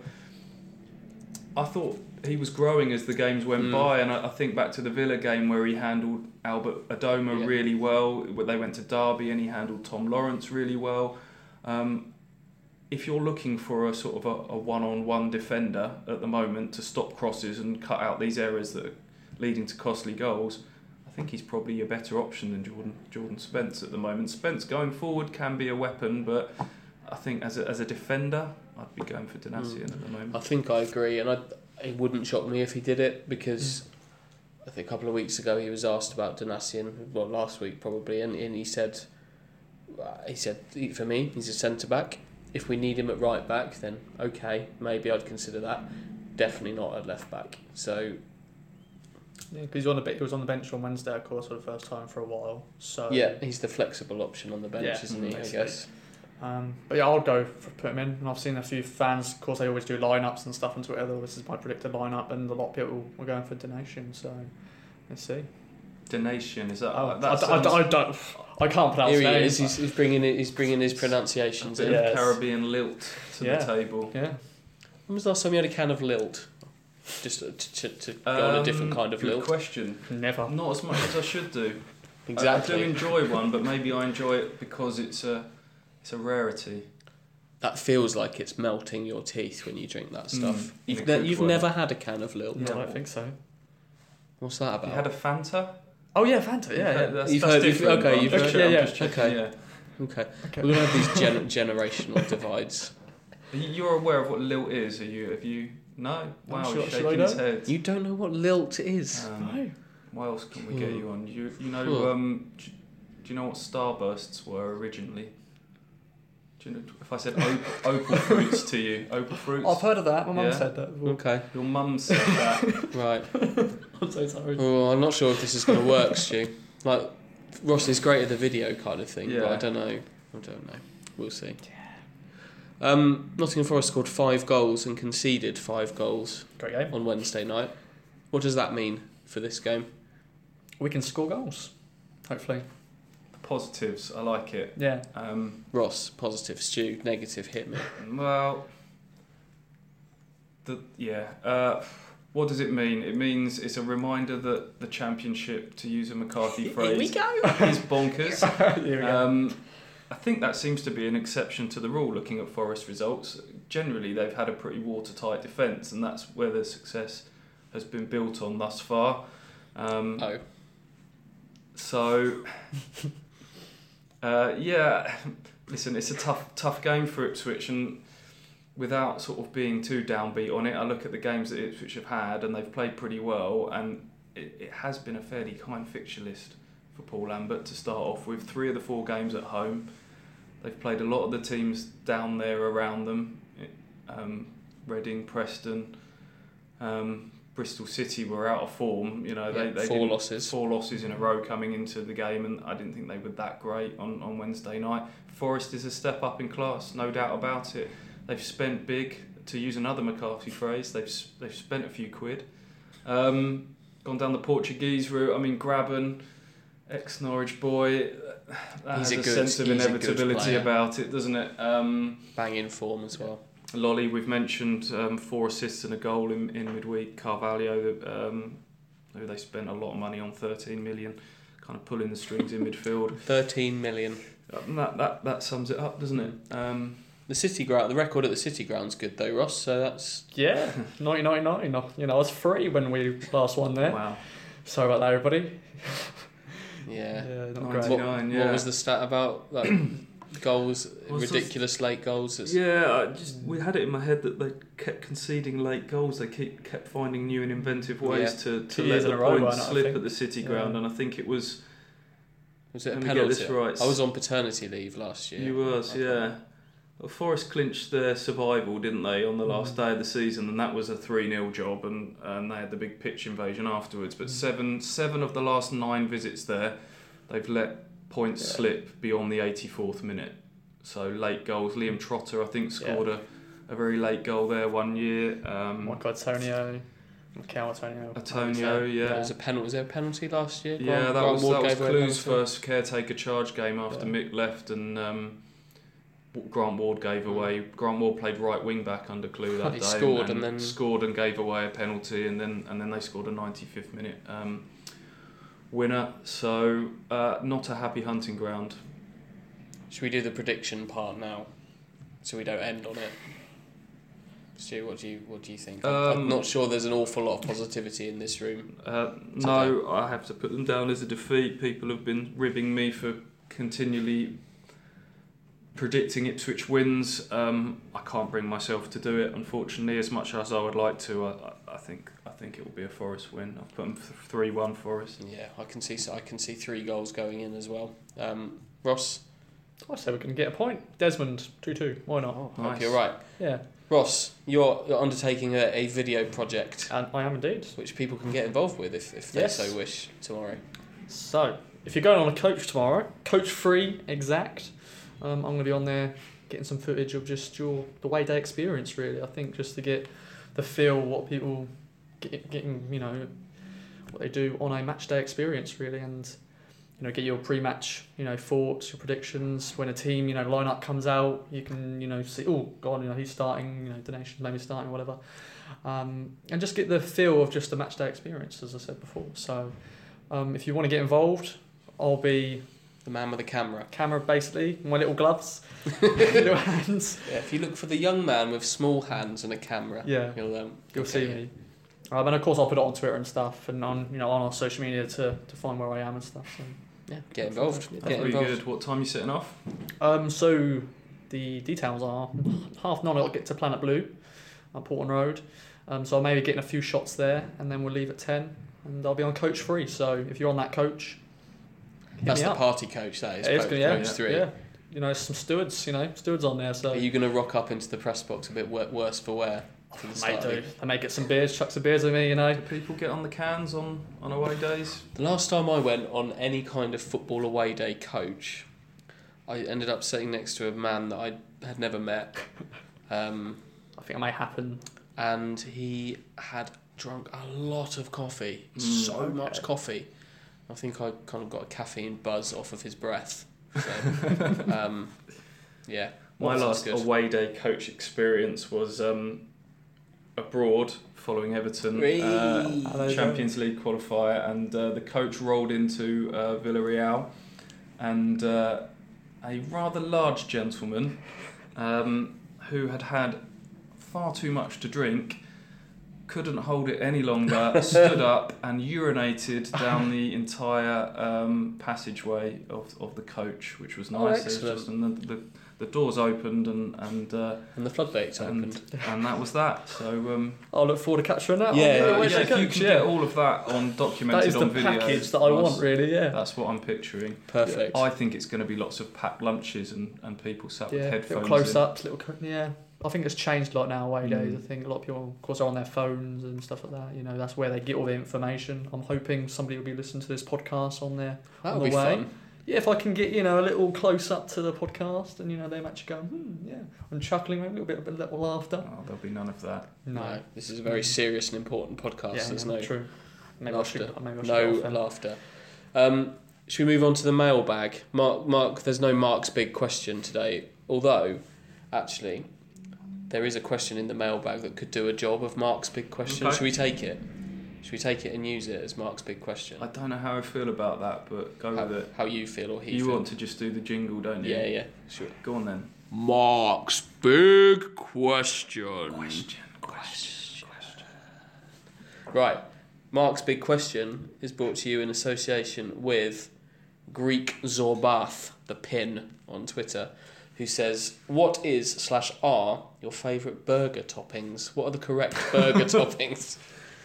[SPEAKER 2] I thought he was growing as the games went mm. by, and I, I think back to the Villa game where he handled Albert Adoma yeah. really well. They went to Derby and he handled Tom Lawrence really well. Um, if you're looking for a sort of a, a one-on-one defender at the moment to stop crosses and cut out these errors that are leading to costly goals, I think he's probably a better option than Jordan Jordan Spence at the moment. Spence going forward can be a weapon, but I think as a, as a defender, I'd be going for Donacien mm. at the moment.
[SPEAKER 1] I think I agree, and I, it wouldn't shock me if he did it, because mm. I think a couple of weeks ago he was asked about Donacien, well last week probably, and, and he said, he said for me he's a centre back. If we need him at right back, then okay, maybe I'd consider that. Definitely not at left back. So.
[SPEAKER 3] Yeah, because he was on the he was on the bench on Wednesday, of course, for the first time for a while. So
[SPEAKER 1] yeah, he's the flexible option on the bench,
[SPEAKER 3] yeah,
[SPEAKER 1] isn't he?
[SPEAKER 3] basically.
[SPEAKER 1] I guess.
[SPEAKER 3] Um, but yeah, I'll go for put him in. And I've seen a few fans, of course, they always do lineups and stuff on Twitter. This is my predicted lineup, and a lot of people were going for Donation. So let's see.
[SPEAKER 2] Donation is that?
[SPEAKER 3] Oh,
[SPEAKER 2] that
[SPEAKER 3] I, I, I don't. I can't pronounce.
[SPEAKER 1] Here he
[SPEAKER 3] names,
[SPEAKER 1] is. He's, he's bringing it. He's bringing his pronunciations
[SPEAKER 2] a
[SPEAKER 1] in.
[SPEAKER 2] Yes. Caribbean lilt to
[SPEAKER 3] yeah.
[SPEAKER 2] the table.
[SPEAKER 3] Yeah.
[SPEAKER 1] When was the last time you had a can of lilt? Just to, to, to go
[SPEAKER 2] um,
[SPEAKER 1] on a different kind of
[SPEAKER 2] good
[SPEAKER 1] lilt.
[SPEAKER 2] question.
[SPEAKER 3] Never.
[SPEAKER 2] Not as much as I should do.
[SPEAKER 1] Exactly.
[SPEAKER 2] I, I do enjoy one, but maybe I enjoy it because it's a it's a rarity.
[SPEAKER 1] That feels like it's melting your teeth when you drink that stuff.
[SPEAKER 2] Mm,
[SPEAKER 1] you've ne- you've never had a can of lilt.
[SPEAKER 3] No, I don't think so.
[SPEAKER 1] What's that about?
[SPEAKER 2] You had a Fanta?
[SPEAKER 3] Oh yeah, Fanta. Yeah, yeah.
[SPEAKER 2] That's,
[SPEAKER 1] you've
[SPEAKER 2] that's
[SPEAKER 1] heard.
[SPEAKER 2] different.
[SPEAKER 1] Okay,
[SPEAKER 2] I'm
[SPEAKER 1] you've
[SPEAKER 2] just
[SPEAKER 1] heard.
[SPEAKER 2] check-
[SPEAKER 3] yeah,
[SPEAKER 2] I'm
[SPEAKER 3] yeah.
[SPEAKER 2] just checking,
[SPEAKER 1] Okay.
[SPEAKER 2] yeah.
[SPEAKER 1] Okay.
[SPEAKER 3] Okay.
[SPEAKER 1] We're gonna have these gen- generational divides.
[SPEAKER 2] You're aware of what lilt is? Are you? Have you? No. Wow,
[SPEAKER 3] Should I-
[SPEAKER 2] he's
[SPEAKER 3] should I
[SPEAKER 2] shaking
[SPEAKER 3] know?
[SPEAKER 2] his head.
[SPEAKER 1] You don't know what lilt is.
[SPEAKER 2] Um,
[SPEAKER 3] No.
[SPEAKER 2] What else can we get you on? You you know
[SPEAKER 1] Huh.
[SPEAKER 2] um, do, do you know what starbursts were originally? Do you know, if I said opal, opal fruits to you, opal fruits.
[SPEAKER 3] I've heard of that. My mum
[SPEAKER 2] Yeah.
[SPEAKER 3] said that. Before.
[SPEAKER 1] Okay.
[SPEAKER 2] Your mum said that.
[SPEAKER 1] Right.
[SPEAKER 3] I'm so sorry.
[SPEAKER 1] Oh, I'm not sure if this is going to work, Stu. Like, Ross is great at the video kind of thing, but
[SPEAKER 2] Yeah.
[SPEAKER 1] I don't know. I don't know. We'll see. Um, Nottingham Forest scored five goals and conceded five goals
[SPEAKER 3] Great game.
[SPEAKER 1] on Wednesday night. What does that mean for this game?
[SPEAKER 3] We can score goals. Hopefully.
[SPEAKER 2] Positives, I like it.
[SPEAKER 3] Yeah.
[SPEAKER 2] Um,
[SPEAKER 1] Ross, positive. Stu, negative. Hit me.
[SPEAKER 2] well, the yeah. Uh, what does it mean? It means it's a reminder that the championship, to use a McCarthy phrase,
[SPEAKER 1] Here we go.
[SPEAKER 2] is bonkers.
[SPEAKER 3] Here we go.
[SPEAKER 2] Um, I think that seems to be an exception to the rule. Looking at Forest results, generally they've had a pretty watertight defence, and that's where their success has been built on thus far. Um,
[SPEAKER 1] Oh.
[SPEAKER 2] So, uh, yeah, listen, it's a tough, tough game for Ipswich, and without sort of being too downbeat on it, I look at the games that Ipswich have had, and they've played pretty well, and it, it has been a fairly kind fixture list for Paul Lambert to start off with. Three of the four games at home. They've played a lot of the teams down there around them, um, Reading, Preston, um, Bristol City were out of form. You know,
[SPEAKER 1] Yeah,
[SPEAKER 2] they, they
[SPEAKER 1] four
[SPEAKER 2] didn't-
[SPEAKER 1] losses.
[SPEAKER 2] four losses in a row coming into the game, and I didn't think they were that great on, on Wednesday night. Forest is a step up in class, no doubt about it. They've spent big, to use another McCarthy phrase. They've they've spent a few quid, um, gone down the Portuguese route. I mean, Graben, ex-Norwich boy, that
[SPEAKER 1] He's
[SPEAKER 2] has
[SPEAKER 1] a
[SPEAKER 2] a,
[SPEAKER 1] good-
[SPEAKER 2] sense of
[SPEAKER 1] he's a good
[SPEAKER 2] inevitability
[SPEAKER 1] player.
[SPEAKER 2] about it, doesn't it? Um,
[SPEAKER 1] Bang in form as well.
[SPEAKER 2] Lolly, we've mentioned um, four assists and a goal in, in midweek. Carvalho, um, who they spent a lot of money on, thirteen million, kind of pulling the strings in midfield.
[SPEAKER 1] thirteen million.
[SPEAKER 2] And that, that that sums it up, doesn't it? Um,
[SPEAKER 1] The City ground, the record at the City ground's good though, Ross. So that's
[SPEAKER 3] Yeah. nineteen ninety-nine. You know, I was three when we last won there.
[SPEAKER 2] wow.
[SPEAKER 3] Sorry about that, everybody.
[SPEAKER 1] yeah.
[SPEAKER 3] Yeah, not
[SPEAKER 2] Nice.
[SPEAKER 3] great.
[SPEAKER 1] What,
[SPEAKER 2] Nine,
[SPEAKER 1] what
[SPEAKER 2] yeah.
[SPEAKER 1] was the stat about like goals?
[SPEAKER 2] What's the-
[SPEAKER 1] ridiculous late goals. It's,
[SPEAKER 2] Yeah, I just we had it in my head that they kept conceding late goals. They keep kept finding new and inventive ways
[SPEAKER 1] Yeah.
[SPEAKER 2] to, to
[SPEAKER 3] Two
[SPEAKER 2] let
[SPEAKER 3] years
[SPEAKER 2] the
[SPEAKER 3] in a row,
[SPEAKER 2] points
[SPEAKER 3] why not, I
[SPEAKER 2] slip
[SPEAKER 3] think.
[SPEAKER 2] at the City
[SPEAKER 3] Yeah.
[SPEAKER 2] ground, and I think it was.
[SPEAKER 1] Was it a
[SPEAKER 2] Let me get
[SPEAKER 1] penalty?
[SPEAKER 2] this right.
[SPEAKER 1] I was on paternity leave last year.
[SPEAKER 2] You was, yeah. Well, Forest clinched their survival, didn't they, on the last
[SPEAKER 3] Mm.
[SPEAKER 2] day of the season, and that was a three nil job, and, and they had the big pitch invasion afterwards. But
[SPEAKER 3] Mm.
[SPEAKER 2] seven seven of the last nine visits there, they've let points
[SPEAKER 3] Yeah.
[SPEAKER 2] slip beyond the eighty-fourth minute. So late goals. Liam Trotter, I think, scored a, a very late goal there one year. Um,
[SPEAKER 3] Michael Antonio, Mikel Antonio.
[SPEAKER 2] Antonio, yeah.
[SPEAKER 1] There was a penalty. Was there a penalty last year?
[SPEAKER 2] Yeah,
[SPEAKER 1] Grant,
[SPEAKER 2] that
[SPEAKER 1] Grant
[SPEAKER 2] was
[SPEAKER 1] Ward
[SPEAKER 2] that was
[SPEAKER 1] gave away a
[SPEAKER 2] Clue's
[SPEAKER 1] penalty.
[SPEAKER 2] first caretaker charge game after
[SPEAKER 3] Yeah.
[SPEAKER 2] Mick left, and um, Grant Ward gave away. Grant Ward played right wing back under Clue that
[SPEAKER 1] He
[SPEAKER 2] day,
[SPEAKER 1] scored
[SPEAKER 2] and,
[SPEAKER 1] and then-
[SPEAKER 2] scored and gave away a penalty, and then and then they scored a ninety-fifth minute um, winner. So uh, not a happy hunting ground.
[SPEAKER 1] Should we do the prediction part now, so we don't end on it? Stu, what do you what do you think? I'm, I'm
[SPEAKER 2] Um,
[SPEAKER 1] not sure there's an awful lot of positivity in this room.
[SPEAKER 2] Uh, no, I have to put them down as a defeat. People have been ribbing me for continually predicting Ipswich wins. Um, I can't bring myself to do it, unfortunately, as much as I would like to. I, I, I think I think it will be a Forest win. I've put them three one Forest.
[SPEAKER 1] Yeah, I can see I can see three goals going in as well. Um, Ross,
[SPEAKER 3] I say we can get a point. Desmond, two two. Why not?
[SPEAKER 1] oh, I
[SPEAKER 2] nice.
[SPEAKER 1] hope you're right.
[SPEAKER 3] Yeah,
[SPEAKER 1] Ross, you're, you're undertaking a, a video project
[SPEAKER 3] and I am indeed.
[SPEAKER 1] which people can get involved with if, if they
[SPEAKER 3] Yes.
[SPEAKER 1] so wish tomorrow.
[SPEAKER 3] So, if you're going on a coach tomorrow, coach free, exact, um, I'm going to be on there getting some footage of just your the way day experience. Really, I think just to get the feel what people get, getting, you know, what they do on a match day experience, really, and you know, get your pre-match, you know, thoughts, your predictions. When a team, you know, lineup comes out, you can, you know, see, oh God, you know, he's starting, you know, donations maybe starting, whatever, um, and just get the feel of just the match day experience, as I said before. So. Um, if you want to get involved, I'll be
[SPEAKER 1] The man with the camera.
[SPEAKER 3] camera basically, my little gloves, little hands.
[SPEAKER 1] Yeah, if you look for the young man with small hands and a camera,
[SPEAKER 3] Yeah,
[SPEAKER 1] you'll um,
[SPEAKER 3] you'll
[SPEAKER 1] okay.
[SPEAKER 3] see me. Um, and of course, I'll put it on Twitter and stuff, and on you know on our social media to, to find where I am and stuff. So
[SPEAKER 1] Yeah, get involved.
[SPEAKER 3] Yeah,
[SPEAKER 1] Get
[SPEAKER 2] That'll be
[SPEAKER 1] involved.
[SPEAKER 2] good. What time are you setting off?
[SPEAKER 3] um, so the details are half nine. I'll get to Planet Blue, on Portland Road. Um, so I'll maybe getting a few shots there, and then we'll leave at ten, and I'll be on coach free. So if you're on that coach, hit
[SPEAKER 1] That's
[SPEAKER 3] me
[SPEAKER 1] the
[SPEAKER 3] up.
[SPEAKER 1] party coach, that is.
[SPEAKER 3] Yeah, it's
[SPEAKER 1] coach,
[SPEAKER 3] gonna- yeah,
[SPEAKER 1] coach
[SPEAKER 2] yeah,
[SPEAKER 1] three.
[SPEAKER 3] Yeah, you know some stewards, you know stewards on there. So
[SPEAKER 1] Are you going to rock up into the press box a bit wor- worse for wear? For the
[SPEAKER 3] Mate,
[SPEAKER 1] start of
[SPEAKER 3] do.
[SPEAKER 1] the-
[SPEAKER 3] They may get some beers, chuck some beers with me, you know.
[SPEAKER 2] Do people get on the cans on, on away days?
[SPEAKER 1] The last time I went on any kind of football away day coach, I ended up sitting next to a man that I had never met, um,
[SPEAKER 3] I think it may happen.
[SPEAKER 1] and he had drunk a lot of coffee,
[SPEAKER 2] Mm.
[SPEAKER 1] so
[SPEAKER 3] Okay.
[SPEAKER 1] much coffee. I think I kind of got a caffeine buzz off of his breath. So, um, yeah,
[SPEAKER 2] My
[SPEAKER 1] that
[SPEAKER 2] last
[SPEAKER 1] sounds good.
[SPEAKER 2] away day coach experience was um, abroad following Everton
[SPEAKER 1] Whee!
[SPEAKER 2] uh,
[SPEAKER 3] Hello there.
[SPEAKER 2] Champions League qualifier, and uh, the coach rolled into uh, Villarreal, and uh, a rather large gentleman um, who had had far too much to drink couldn't hold it any longer, stood up and urinated down the entire um, passageway of, of the coach, which was
[SPEAKER 1] Oh,
[SPEAKER 2] nice. It was
[SPEAKER 1] excellent.
[SPEAKER 2] just, and the, the, the doors opened, and and, uh,
[SPEAKER 1] And the floodgates
[SPEAKER 2] and
[SPEAKER 1] opened.
[SPEAKER 2] and that was that. So um,
[SPEAKER 3] I'll look forward to capturing that.
[SPEAKER 1] Yeah,
[SPEAKER 3] on
[SPEAKER 1] yeah,
[SPEAKER 3] the
[SPEAKER 2] uh,
[SPEAKER 3] Way
[SPEAKER 2] yeah,
[SPEAKER 3] Day
[SPEAKER 2] if you
[SPEAKER 3] Coach,
[SPEAKER 2] can
[SPEAKER 3] yeah.
[SPEAKER 2] get all of that on documented
[SPEAKER 3] That is the
[SPEAKER 2] on video,
[SPEAKER 3] package that I
[SPEAKER 2] that's-
[SPEAKER 3] want, really, yeah.
[SPEAKER 2] That's what I'm picturing.
[SPEAKER 1] Perfect.
[SPEAKER 2] I think it's going to be lots of packed lunches and, and people sat with
[SPEAKER 3] Yeah,
[SPEAKER 2] headphones.
[SPEAKER 3] little
[SPEAKER 2] in.
[SPEAKER 3] close-ups, little, co- yeah. I think it's changed a lot now, away days.
[SPEAKER 2] Mm.
[SPEAKER 3] I think a lot of people, of course, are on their phones and stuff like that. You know, that's where they get all the information. I'm hoping somebody will be listening to this podcast on there.
[SPEAKER 1] That'll
[SPEAKER 3] on the
[SPEAKER 1] be
[SPEAKER 3] way.
[SPEAKER 1] fun.
[SPEAKER 3] Yeah, if I can get, you know, a little close-up to the podcast and, you know, them actually going, hmm, yeah, and chuckling, maybe a little bit of a little laughter.
[SPEAKER 2] Oh, there'll be none of that.
[SPEAKER 1] No, this is a very serious and important podcast.
[SPEAKER 3] Yeah,
[SPEAKER 1] There's
[SPEAKER 3] yeah,
[SPEAKER 1] no
[SPEAKER 3] true. Maybe
[SPEAKER 1] laughter.
[SPEAKER 3] I should, maybe I should
[SPEAKER 1] no
[SPEAKER 3] get off then.
[SPEAKER 1] laughter. Um, should we move on to the mailbag? Mark, Mark, there's no Mark's big question today. Although, actually, there is a question in the mailbag that could do a job of Mark's big question.
[SPEAKER 2] Okay.
[SPEAKER 1] Should we take it? Should we take it and use it as Mark's big question?
[SPEAKER 2] I don't know how I feel about that, but go
[SPEAKER 1] how,
[SPEAKER 2] with it.
[SPEAKER 1] how you feel or he
[SPEAKER 2] You
[SPEAKER 1] feels.
[SPEAKER 2] want to just do the jingle, don't you?
[SPEAKER 1] Yeah, yeah, sure.
[SPEAKER 2] Go on then.
[SPEAKER 1] Mark's big question.
[SPEAKER 2] Question, question, question.
[SPEAKER 1] Right. Mark's big question is brought to you in association with Greek Zorbath, the pin on Twitter, who says, what is slash are your favourite burger toppings? What are the correct burger toppings?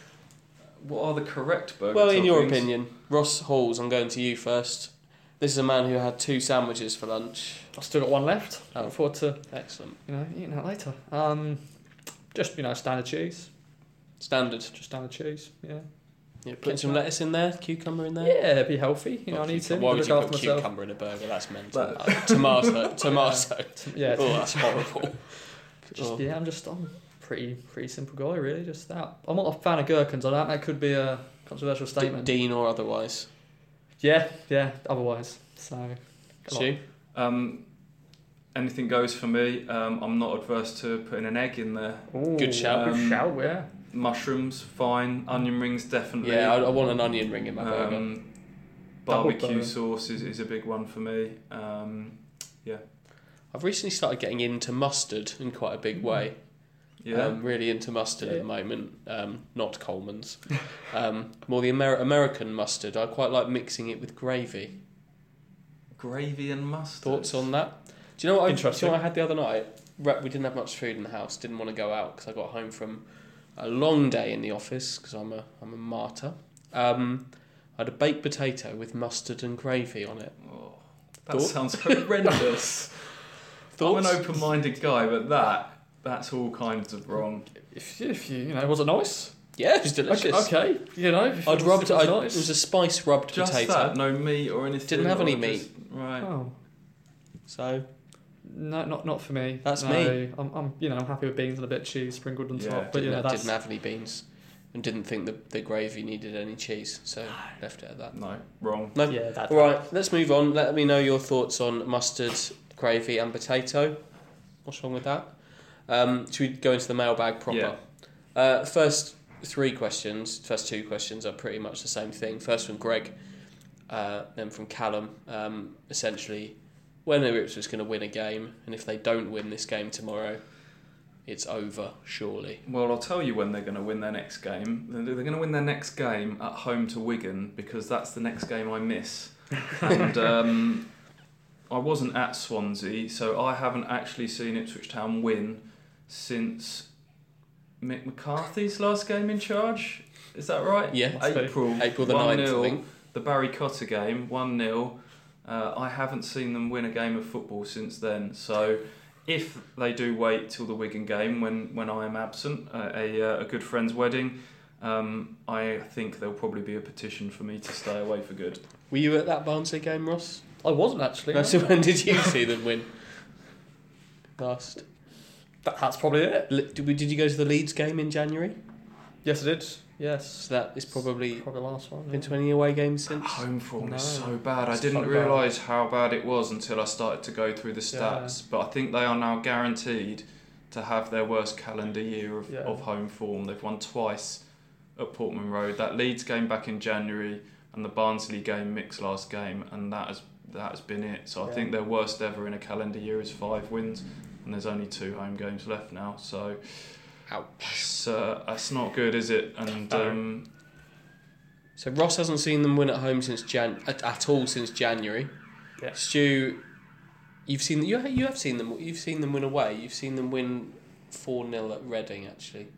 [SPEAKER 2] What are the correct burger
[SPEAKER 1] Well, in your
[SPEAKER 2] toppings?
[SPEAKER 1] opinion, Ross Halls, I'm going to you first. This is a man who had two sandwiches for lunch.
[SPEAKER 3] I've still got one left.
[SPEAKER 1] Oh.
[SPEAKER 3] Look forward to,
[SPEAKER 1] Excellent.
[SPEAKER 3] you know, eating that later. Um, just, you know, standard cheese.
[SPEAKER 1] Standard.
[SPEAKER 3] Just standard cheese, yeah.
[SPEAKER 1] Yeah, putting some
[SPEAKER 3] Ketchup.
[SPEAKER 1] lettuce in there, cucumber in there.
[SPEAKER 3] Yeah, be healthy. You know,
[SPEAKER 1] Not
[SPEAKER 3] I need to
[SPEAKER 1] cucumber. Why would
[SPEAKER 3] look
[SPEAKER 1] you
[SPEAKER 3] after
[SPEAKER 1] put
[SPEAKER 3] myself.
[SPEAKER 1] cucumber in a burger? That's mental.
[SPEAKER 3] But-
[SPEAKER 1] Uh, tomato, tomato.
[SPEAKER 3] Yeah,
[SPEAKER 1] Oh, that's horrible.
[SPEAKER 3] Just,
[SPEAKER 1] Or-
[SPEAKER 3] yeah, I'm just I'm pretty pretty simple guy, really. Just that. I'm not a fan of gherkins. I don't. That could be a controversial statement.
[SPEAKER 1] Dean or otherwise.
[SPEAKER 3] Yeah, yeah. Otherwise, so.
[SPEAKER 1] Stu?
[SPEAKER 2] Um, anything goes for me. Um, I'm not adverse to putting an egg in there.
[SPEAKER 3] Ooh,
[SPEAKER 1] Good shout.
[SPEAKER 3] Good
[SPEAKER 2] Um,
[SPEAKER 3] shout. Yeah.
[SPEAKER 2] Mushrooms, fine. Onion rings, definitely.
[SPEAKER 1] Yeah, I, I want an onion ring in my burger.
[SPEAKER 2] Um,
[SPEAKER 3] Double
[SPEAKER 2] barbecue
[SPEAKER 3] burger.
[SPEAKER 2] sauce is, is a big one for me. Um,
[SPEAKER 1] I've recently started getting into mustard in quite a big way.
[SPEAKER 2] yeah.
[SPEAKER 1] Um, really into mustard at
[SPEAKER 3] Yeah.
[SPEAKER 1] the moment. Um, not Coleman's. um, more the Amer- American mustard. I quite like mixing it with gravy.
[SPEAKER 2] Gravy and mustard.
[SPEAKER 1] Thoughts on that? Do you know what I, do you
[SPEAKER 3] Interesting.
[SPEAKER 1] know what I had the other night? Ra- We didn't have much food in the house. Didn't want to go out because I got home from a long day in the office because I'm a I'm a martyr. Um, I had a baked potato with mustard and gravy on it.
[SPEAKER 2] Oh, that
[SPEAKER 1] Thoughts?
[SPEAKER 2] sounds horrendous. I'm an
[SPEAKER 1] Thoughts?
[SPEAKER 2] open-minded guy, but that that's all kinds of wrong.
[SPEAKER 3] If, if you you know, was it nice?
[SPEAKER 1] Yeah, it was delicious.
[SPEAKER 3] Okay, okay, you know. If
[SPEAKER 1] I'd
[SPEAKER 3] it was,
[SPEAKER 1] rubbed
[SPEAKER 3] if
[SPEAKER 1] it.
[SPEAKER 3] it was
[SPEAKER 1] I,
[SPEAKER 3] nice.
[SPEAKER 1] it was a spice rubbed
[SPEAKER 2] Just
[SPEAKER 1] potato.
[SPEAKER 2] that, no meat or anything.
[SPEAKER 1] Didn't have
[SPEAKER 2] or
[SPEAKER 1] any
[SPEAKER 2] just- Right.
[SPEAKER 3] Oh.
[SPEAKER 1] So
[SPEAKER 3] No, not not for me.
[SPEAKER 1] That's
[SPEAKER 3] no,
[SPEAKER 1] me.
[SPEAKER 3] I'm, I'm, you know, I'm happy with beans and a bit of cheese sprinkled on
[SPEAKER 2] Yeah,
[SPEAKER 3] top. But you
[SPEAKER 1] didn't,
[SPEAKER 3] know,
[SPEAKER 1] have,
[SPEAKER 3] that's
[SPEAKER 1] didn't have any beans and didn't think the the gravy needed any cheese, so left it at that.
[SPEAKER 2] No, wrong.
[SPEAKER 1] No.
[SPEAKER 3] yeah, that.
[SPEAKER 1] All right, let's move on. Let me know your thoughts on mustard, gravy, and potato. What's wrong with that? Um, should we go into the mailbag proper?
[SPEAKER 2] Yeah.
[SPEAKER 1] Uh, first three questions, first two questions are pretty much the same thing. First from Greg, uh, then from Callum. Um, essentially, when are Ipswich going to win a game? And if they don't win this game tomorrow, it's over, surely.
[SPEAKER 2] Well, I'll tell you when they're going to win their next game. They're they're going to win their next game at home to Wigan because that's the next game I miss. and um, I wasn't at Swansea, so I haven't actually seen Ipswich Town win since Mick McCarthy's last game in charge. Is that right?
[SPEAKER 1] Yeah, that's right.
[SPEAKER 2] April.
[SPEAKER 1] April the
[SPEAKER 2] one
[SPEAKER 1] ninth, I
[SPEAKER 2] nil.
[SPEAKER 1] think.
[SPEAKER 2] The Barry Cotter game, one nil. Uh, I haven't seen them win a game of football since then. So if they do wait till the Wigan game when, when I am absent, uh, a, uh, a good friend's wedding, um, I think there'll probably be a petition for me to stay away for good.
[SPEAKER 1] Were you at that Barnsley game, Ross?
[SPEAKER 3] I wasn't actually.
[SPEAKER 1] No,
[SPEAKER 3] no.
[SPEAKER 1] so when did you see them win? Last.
[SPEAKER 3] That, that's probably it.
[SPEAKER 1] Le- Did, we, did you go to the Leeds game in January?
[SPEAKER 3] Yes, I did. Yes.
[SPEAKER 1] So that is probably
[SPEAKER 3] Probably the last one.
[SPEAKER 1] been
[SPEAKER 3] yeah.
[SPEAKER 1] to any away games since.
[SPEAKER 2] Home form is
[SPEAKER 3] No.
[SPEAKER 2] so bad. I
[SPEAKER 3] It's
[SPEAKER 2] didn't
[SPEAKER 3] so bad.
[SPEAKER 2] realise how bad it was until I started to go through the
[SPEAKER 3] Yeah.
[SPEAKER 2] stats. But I think they are now guaranteed to have their worst calendar year of,
[SPEAKER 3] Yeah.
[SPEAKER 2] of home form. They've won twice at Portman Road. That Leeds game back in January and the Barnsley game, Mick's last game, and that has that has been it. So I
[SPEAKER 3] Yeah.
[SPEAKER 2] think their worst ever in a calendar year is five wins, and there's only two home games left now. So
[SPEAKER 1] Ouch.
[SPEAKER 2] that's, uh, that's not good, is it? And
[SPEAKER 3] No.
[SPEAKER 2] um,
[SPEAKER 1] So Ross hasn't seen them win at home since Jan at, at all since January.
[SPEAKER 3] Yeah.
[SPEAKER 1] Stu, you've seen you you have seen them. You've seen them win away. You've seen them win four nil at Reading actually.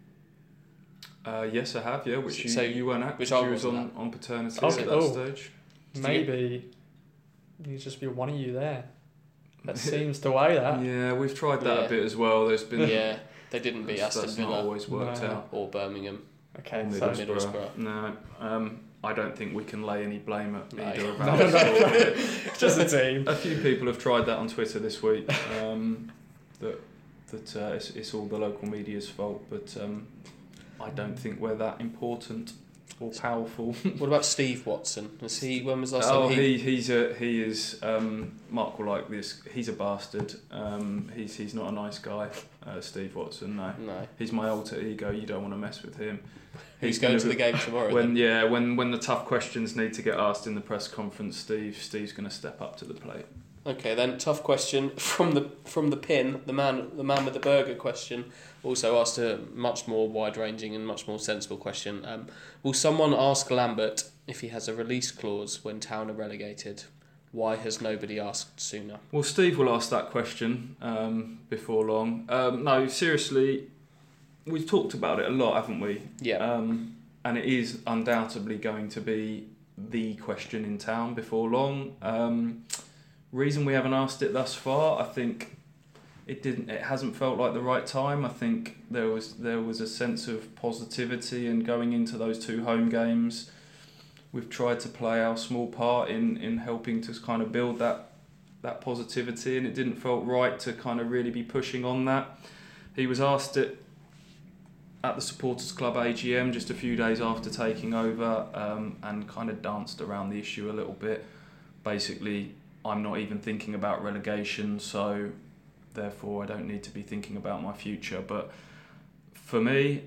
[SPEAKER 2] uh, yes, I have. Yeah, which you,
[SPEAKER 1] So-
[SPEAKER 2] you weren't at.
[SPEAKER 1] which
[SPEAKER 2] because
[SPEAKER 1] I
[SPEAKER 2] you was on,
[SPEAKER 1] wasn't
[SPEAKER 2] on paternity
[SPEAKER 3] Okay.
[SPEAKER 2] at that
[SPEAKER 3] Oh.
[SPEAKER 2] stage.
[SPEAKER 3] Maybe needs just be one of you there. That seems to weigh that.
[SPEAKER 2] Yeah, we've tried that
[SPEAKER 1] Yeah.
[SPEAKER 2] a bit as well. There's been
[SPEAKER 1] Yeah, they didn't beat
[SPEAKER 2] that's,
[SPEAKER 1] Aston
[SPEAKER 2] that's not
[SPEAKER 1] Villa
[SPEAKER 2] always worked
[SPEAKER 3] No.
[SPEAKER 2] out.
[SPEAKER 1] or Birmingham.
[SPEAKER 3] Okay,
[SPEAKER 2] Or
[SPEAKER 3] so
[SPEAKER 1] Middlesbrough. Middlesbrough.
[SPEAKER 2] No, um, I don't think we can lay any blame at
[SPEAKER 1] No.
[SPEAKER 2] either of
[SPEAKER 3] No,
[SPEAKER 2] our
[SPEAKER 3] no, no.
[SPEAKER 2] sort.
[SPEAKER 3] just a team.
[SPEAKER 2] A few people have tried that on Twitter this week. Um, that that uh, it's, it's all the local media's fault, but um, I don't think we're that important or powerful.
[SPEAKER 1] What about Steve Watson? Was he? When was the last
[SPEAKER 2] Oh,
[SPEAKER 1] time he?
[SPEAKER 2] he he's a he is. Um, Mark will like this. He's a bastard. Um, he's he's not a nice guy. Uh, Steve Watson. No,
[SPEAKER 1] No,
[SPEAKER 2] he's my alter ego. You don't want to mess with him.
[SPEAKER 1] he's going
[SPEAKER 2] gonna
[SPEAKER 1] to the
[SPEAKER 2] be-
[SPEAKER 1] game tomorrow.
[SPEAKER 2] When
[SPEAKER 1] then.
[SPEAKER 2] yeah, when when the tough questions need to get asked in the press conference, Steve Steve's going to step up to the plate.
[SPEAKER 1] Okay, then tough question from the from the pin. The man, the man with the burger question, also asked a much more wide-ranging and much more sensible question. Um, will someone ask Lambert if he has a release clause when Town are relegated? Why has nobody asked sooner?
[SPEAKER 2] Well, Steve will ask that question um, before long. Um, no, seriously, we've talked about it a lot, haven't we?
[SPEAKER 1] Yeah,
[SPEAKER 2] Um, and it is undoubtedly going to be the question in Town before long. Um, reason we haven't asked it thus far, I think it didn't. It hasn't felt like the right time. I think there was there was a sense of positivity and going into those two home games. We've tried to play our small part in, in helping to kind of build that that positivity, and it didn't felt right to kind of really be pushing on that. he was asked it at the Supporters Club A G M just a few days after taking over, um, and kind of danced around the issue a little bit. Basically, I'm not even thinking about relegation, so therefore I don't need to be thinking about my future. But for me,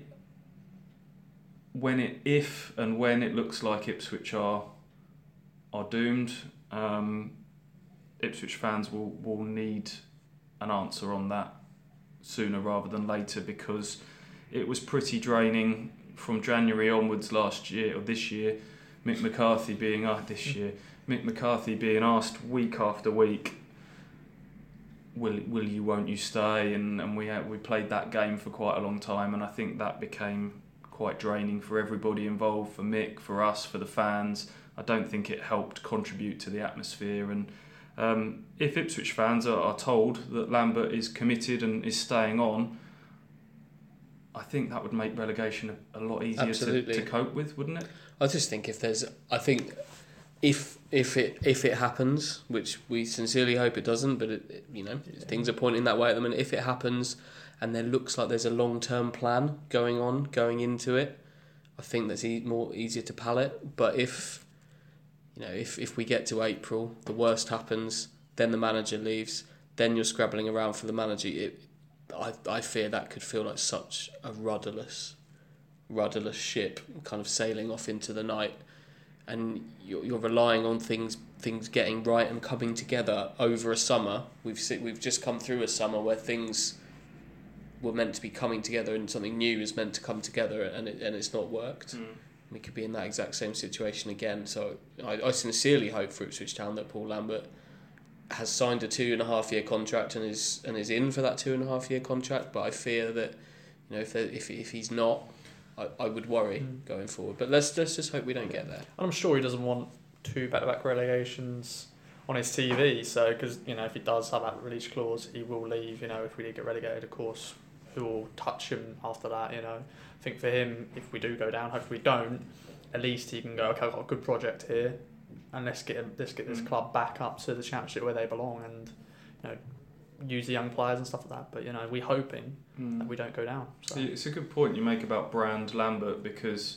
[SPEAKER 2] when it, if and when it looks like Ipswich are are doomed, um, Ipswich fans will, will need an answer on that sooner rather than later, because it was pretty draining from January onwards last year, or this year, Mick McCarthy being uh, this year, Mick McCarthy being asked week after week, will will you, won't you stay? And and we had, we played that game for quite a long time, and I think that became quite draining for everybody involved, for Mick, for us, for the fans. I don't think it helped contribute to the atmosphere. And um, if Ipswich fans are, are told that Lambert is committed and is staying on, I think that would make relegation a, a lot easier to, to cope with, wouldn't it?
[SPEAKER 1] I just think if there's, I think if if it if it happens, which we sincerely hope it doesn't, but it, it, you know yeah. things are pointing that way at the minute. If it happens, and there looks like there's a long term plan going on going into it, I think that's e- more easier to palate. But if you know if if we get to April, the worst happens, then the manager leaves, then you're scrabbling around for the manager. It, I I fear that could feel like such a rudderless, rudderless ship kind of sailing off into the night, and you're you're relying on things things getting right and coming together over a summer. We've seen, we've just come through a summer where things were meant to be coming together and something new is meant to come together, and it, and it's not worked. Mm. We could be in that exact same situation again. So I, I sincerely hope for Ipswich Town that Paul Lambert has signed a two and a half year contract and is and is in for that two and a half year contract. But I fear that, you know, if there, if if he's not, I, I would worry mm. going forward. But let's let's just hope we don't get there.
[SPEAKER 3] And I'm sure he doesn't want two back to back relegations on his T V. So because you know if he does have that release clause, he will leave. You know if we did get relegated, of course, who will touch him after that? You know, I think for him, if we do go down, hopefully we don't. At least he can go. Okay, I've got a good project here. And let's get let's get this club back up to the championship where they belong, and you know use the young players and stuff like that. But you know we're hoping mm. that we don't go down. So.
[SPEAKER 2] It's a good point you make about Brand Lambert, because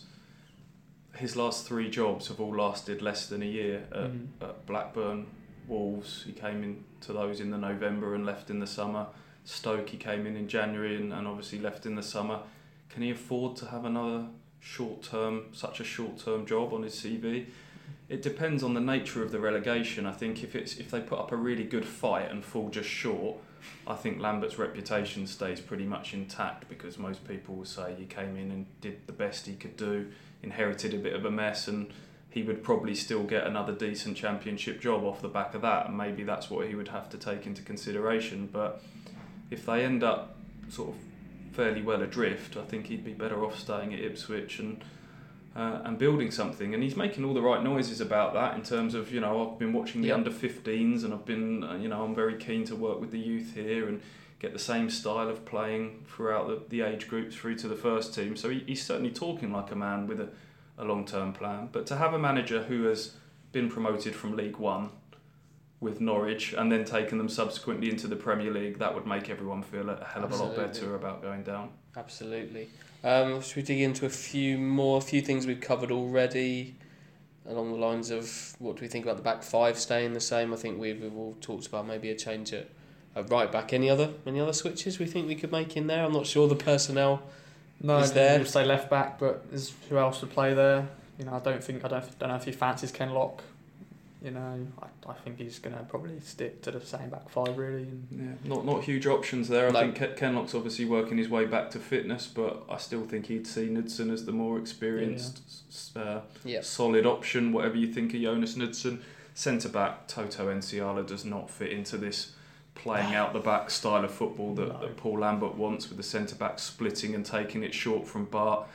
[SPEAKER 2] his last three jobs have all lasted less than a year. At, mm. at Blackburn, Wolves, he came into those in the November and left in the summer. Stoke, he came in in January and, and obviously left in the summer. Can he afford to have another short term, such a short term job on his C V? It depends on the nature of the relegation. I think if it's if they put up a really good fight and fall just short, I think Lambert's reputation stays pretty much intact, because most people will say he came in and did the best he could do, inherited a bit of a mess, and he would probably still get another decent championship job off the back of that, and maybe that's what he would have to take into consideration. But if they end up sort of fairly well adrift, I think he'd be better off staying at Ipswich and Uh, and building something. And he's making all the right noises about that, in terms of, you know, I've been watching the yep. under fifteens, and I've been, uh, you know, I'm very keen to work with the youth here and get the same style of playing throughout the, the age groups through to the first team. So he, he's certainly talking like a man with a, a long-term plan. But to have a manager who has been promoted from League One with Norwich and then taken them subsequently into the Premier League, that would make everyone feel a hell of Absolutely. a lot better about going down.
[SPEAKER 1] Absolutely. Um, should we dig into a few more, a few things we've covered already, along the lines of what do we think about the back five staying the same? I think we've, we've all talked about maybe a change at, at right back. Any other any other switches we think we could make in there? I'm not sure the personnel
[SPEAKER 3] no,
[SPEAKER 1] is there.
[SPEAKER 3] No, say left back, but is who else would play there? You know, I don't think I don't don't know if he fancies Ken Lock. You know, I, I think he's going to probably stick to the same back five, really. And
[SPEAKER 2] yeah, not not huge options there. I no. think Ken Lock's obviously working his way back to fitness, but I still think he'd see Knudsen as the more experienced, yeah. Uh, yeah. solid option, whatever you think of Jonas Knudsen. Centre-back, Toto Enciala does not fit into this playing out the back style of football that, no. that Paul Lambert wants, with the centre-back splitting and taking it short from Bart.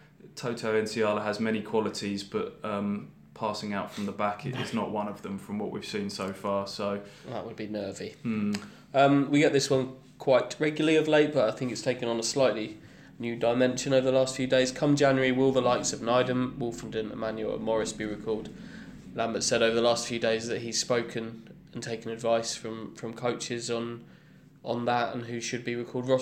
[SPEAKER 2] Toto Enciala has many qualities, but... Um, passing out from the back is not one of them from what we've seen so far. So
[SPEAKER 1] that would be nervy.
[SPEAKER 2] Hmm.
[SPEAKER 1] Um, we get this one quite regularly of late, but I think it's taken on a slightly new dimension over the last few days. Come January, will the likes of Nydam, Wolfenden, Emmanuel and Morris be recalled? Lambert said over the last few days that he's spoken and taken advice from, from coaches on on that and who should be recalled. Ross,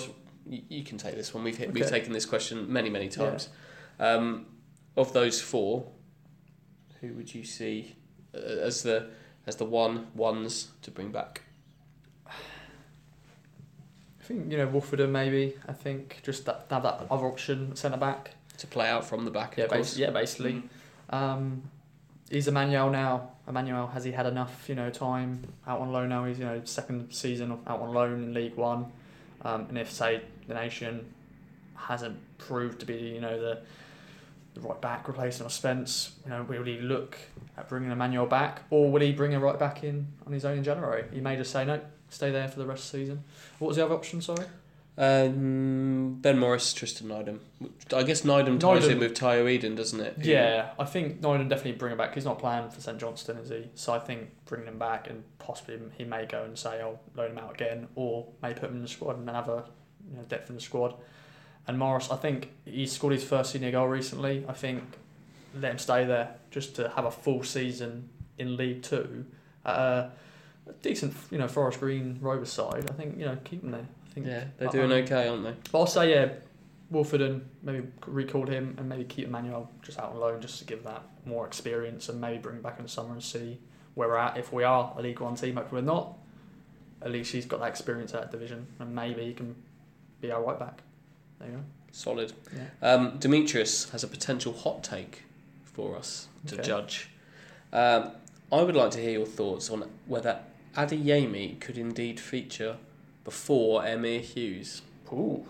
[SPEAKER 1] you, you can take this one. We've hit,
[SPEAKER 3] Okay.
[SPEAKER 1] we've taken this question many many times. Um, of those four, who would you see uh, as the as the one ones to bring back?
[SPEAKER 3] I think, you know, Wolfenden maybe. I think just that have that other option, centre back.
[SPEAKER 1] To play out from the back,
[SPEAKER 3] Yeah,
[SPEAKER 1] of course.
[SPEAKER 3] bas- yeah, basically.
[SPEAKER 2] Mm.
[SPEAKER 3] Um, he's Emmanuel now. Emmanuel, has he had enough, you know, time out on loan now? He's, you know, second season out on loan in League One. Um, and if, say, the Nation hasn't proved to be, you know, the, the right back replacing of Spence, you know, will he look at bringing Emmanuel back, or will he bring a right back in on his own in January? He may just say no, stay there for the rest of the season. What was the other option? Sorry.
[SPEAKER 1] Um, Ben Morris, Tristan Nydam. I guess Nydam ties
[SPEAKER 3] Nydam-
[SPEAKER 1] in with Tayo Eden, doesn't it?
[SPEAKER 3] Yeah, I think Nydam definitely bring him back. He's not playing for St Johnstone, is he? So I think bringing him back, and possibly he may go and say, "I'll loan him out again," or may put him in the squad and have a, you know, depth in the squad. And Morris, I think he scored his first senior goal recently. I think let him stay there just to have a full season in League Two at a decent, you know, Forest Green Rovers side. I think, you know, keep him there. I think,
[SPEAKER 1] Yeah, they're doing okay, aren't they?
[SPEAKER 3] But I'll say, yeah, Wolfenden, maybe recall him and maybe keep Emmanuel just out on loan just to give that more experience, and maybe bring him back in the summer and see where we're at. If we are a League One team, hopefully we're not, at least he's got that experience at that division, and maybe he can be our right back. There you go.
[SPEAKER 1] Solid.
[SPEAKER 3] Yeah.
[SPEAKER 1] Um, Demetrius has a potential hot take for us to
[SPEAKER 3] Okay.
[SPEAKER 1] judge. Um, I would like to hear your thoughts on whether Adeyemi could indeed feature before Emir Hughes.
[SPEAKER 3] Ooh.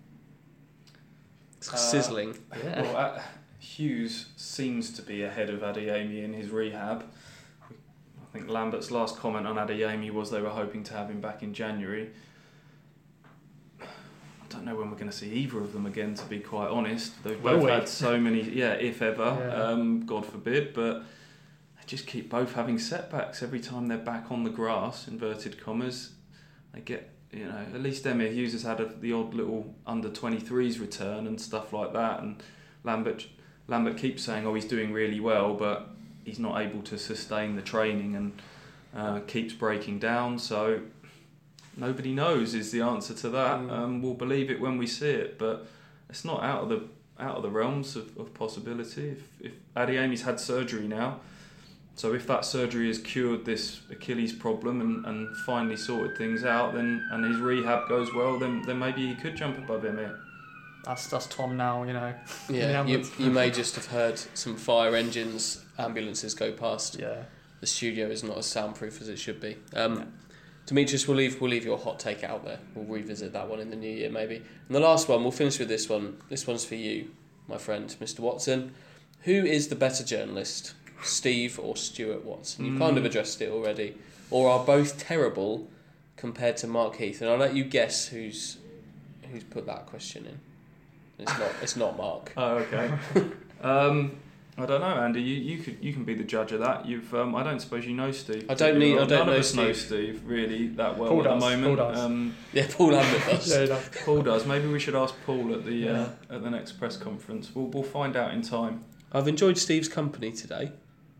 [SPEAKER 1] It's
[SPEAKER 2] Uh,
[SPEAKER 1] sizzling.
[SPEAKER 3] Yeah.
[SPEAKER 2] Well, uh, Hughes seems to be ahead of Adeyemi in his rehab. I think Lambert's last comment on Adeyemi was they were hoping to have him back in January. I don't know when we're going to see either of them again, to be quite honest. They've
[SPEAKER 3] Will
[SPEAKER 2] both
[SPEAKER 3] we?
[SPEAKER 2] had so many, yeah, if ever,
[SPEAKER 3] Yeah.
[SPEAKER 2] um, God forbid, but they just keep both having setbacks every time they're back on the grass, inverted commas. They get, you know, at least Emir Hughes has had a, the odd little under twenty-threes return and stuff like that, and Lambert Lambert keeps saying, oh, he's doing really well, but he's not able to sustain the training and uh, keeps breaking down, so nobody knows is the answer to that.
[SPEAKER 1] Mm.
[SPEAKER 2] Um, we'll believe it when we see it, but it's not out of the out of the realms of, of possibility. If, if Adeyemi's had surgery now, so if that surgery has cured this Achilles problem and, and finally sorted things out, then and his rehab goes well, then then maybe he could jump above Emir.
[SPEAKER 3] That's that's Tom now, you know. in the
[SPEAKER 1] Yeah, you,
[SPEAKER 3] ambulance.
[SPEAKER 1] you may just have heard some fire engines, ambulances go past.
[SPEAKER 3] Yeah.
[SPEAKER 1] The studio is not as soundproof as it should be. Um, Demetrius, we'll leave we'll leave your hot take out there. We'll revisit that one in the new year maybe. And the last one, we'll finish with this one. This one's for you, my friend, Mister Watson. Who is the better journalist, Steve or Stuart Watson? You've
[SPEAKER 2] Mm.
[SPEAKER 1] kind of addressed it already. Or are both terrible compared to Mark Heath? And I'll let you guess who's who's put that question in. It's not it's not Mark.
[SPEAKER 2] Oh, okay. um, I don't know, Andy. You, you could you can be the judge of that. You've um, I don't suppose you know Steve.
[SPEAKER 1] I don't need- I don't
[SPEAKER 2] None
[SPEAKER 1] know
[SPEAKER 2] of us know
[SPEAKER 1] Steve.
[SPEAKER 2] Steve really that well
[SPEAKER 3] Paul
[SPEAKER 2] at
[SPEAKER 3] does,
[SPEAKER 2] the moment.
[SPEAKER 3] Paul does.
[SPEAKER 2] Um,
[SPEAKER 1] Yeah, Paul Lambert does.
[SPEAKER 3] Yeah, no.
[SPEAKER 2] Paul does. Maybe we should ask Paul at the
[SPEAKER 3] Yeah.
[SPEAKER 2] uh, at the next press conference. We'll we'll find out in time.
[SPEAKER 1] I've enjoyed Steve's company today.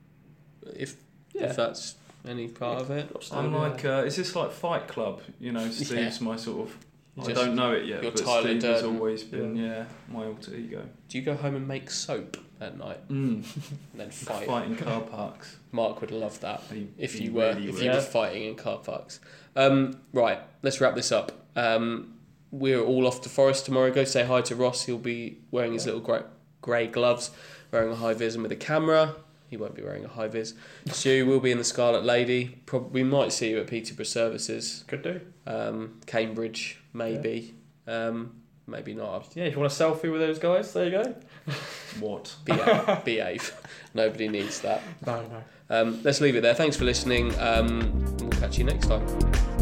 [SPEAKER 1] If
[SPEAKER 3] Yeah.
[SPEAKER 1] if that's any part of it.
[SPEAKER 2] I'm
[SPEAKER 3] Yeah.
[SPEAKER 2] like, uh, is this like Fight Club? You know, Steve's my sort of. I
[SPEAKER 1] Just-
[SPEAKER 2] don't know it yet,
[SPEAKER 1] you're
[SPEAKER 2] but
[SPEAKER 1] Tyler
[SPEAKER 2] Steve has
[SPEAKER 1] Durden.
[SPEAKER 2] always been yeah. my alter ego.
[SPEAKER 1] Do you go home and make soap at night
[SPEAKER 2] Mm.
[SPEAKER 1] and then fight?
[SPEAKER 2] Fighting car parks.
[SPEAKER 1] Mark would love that
[SPEAKER 2] He-
[SPEAKER 1] if
[SPEAKER 2] he
[SPEAKER 1] you were
[SPEAKER 2] really
[SPEAKER 1] if
[SPEAKER 2] would.
[SPEAKER 1] you were
[SPEAKER 3] Yeah.
[SPEAKER 1] fighting in car parks. Um, right, let's wrap this up. Um, we're all off to Forest tomorrow. Go say hi to Ross. He'll be wearing his
[SPEAKER 3] Yeah.
[SPEAKER 1] little grey, grey gloves, wearing a high vis and with a camera. He won't be wearing a high vis. Stu will be in the Scarlet Lady. Prob- we might see you at Peterborough Services.
[SPEAKER 3] Could do.
[SPEAKER 1] Um, Cambridge, maybe. Um, maybe not.
[SPEAKER 3] Yeah, if you want a selfie with those guys, there you go.
[SPEAKER 2] What?
[SPEAKER 1] Behave. Behave. Nobody needs that.
[SPEAKER 3] No, no.
[SPEAKER 1] Um, let's leave it there. Thanks for listening. Um, we'll catch you next time.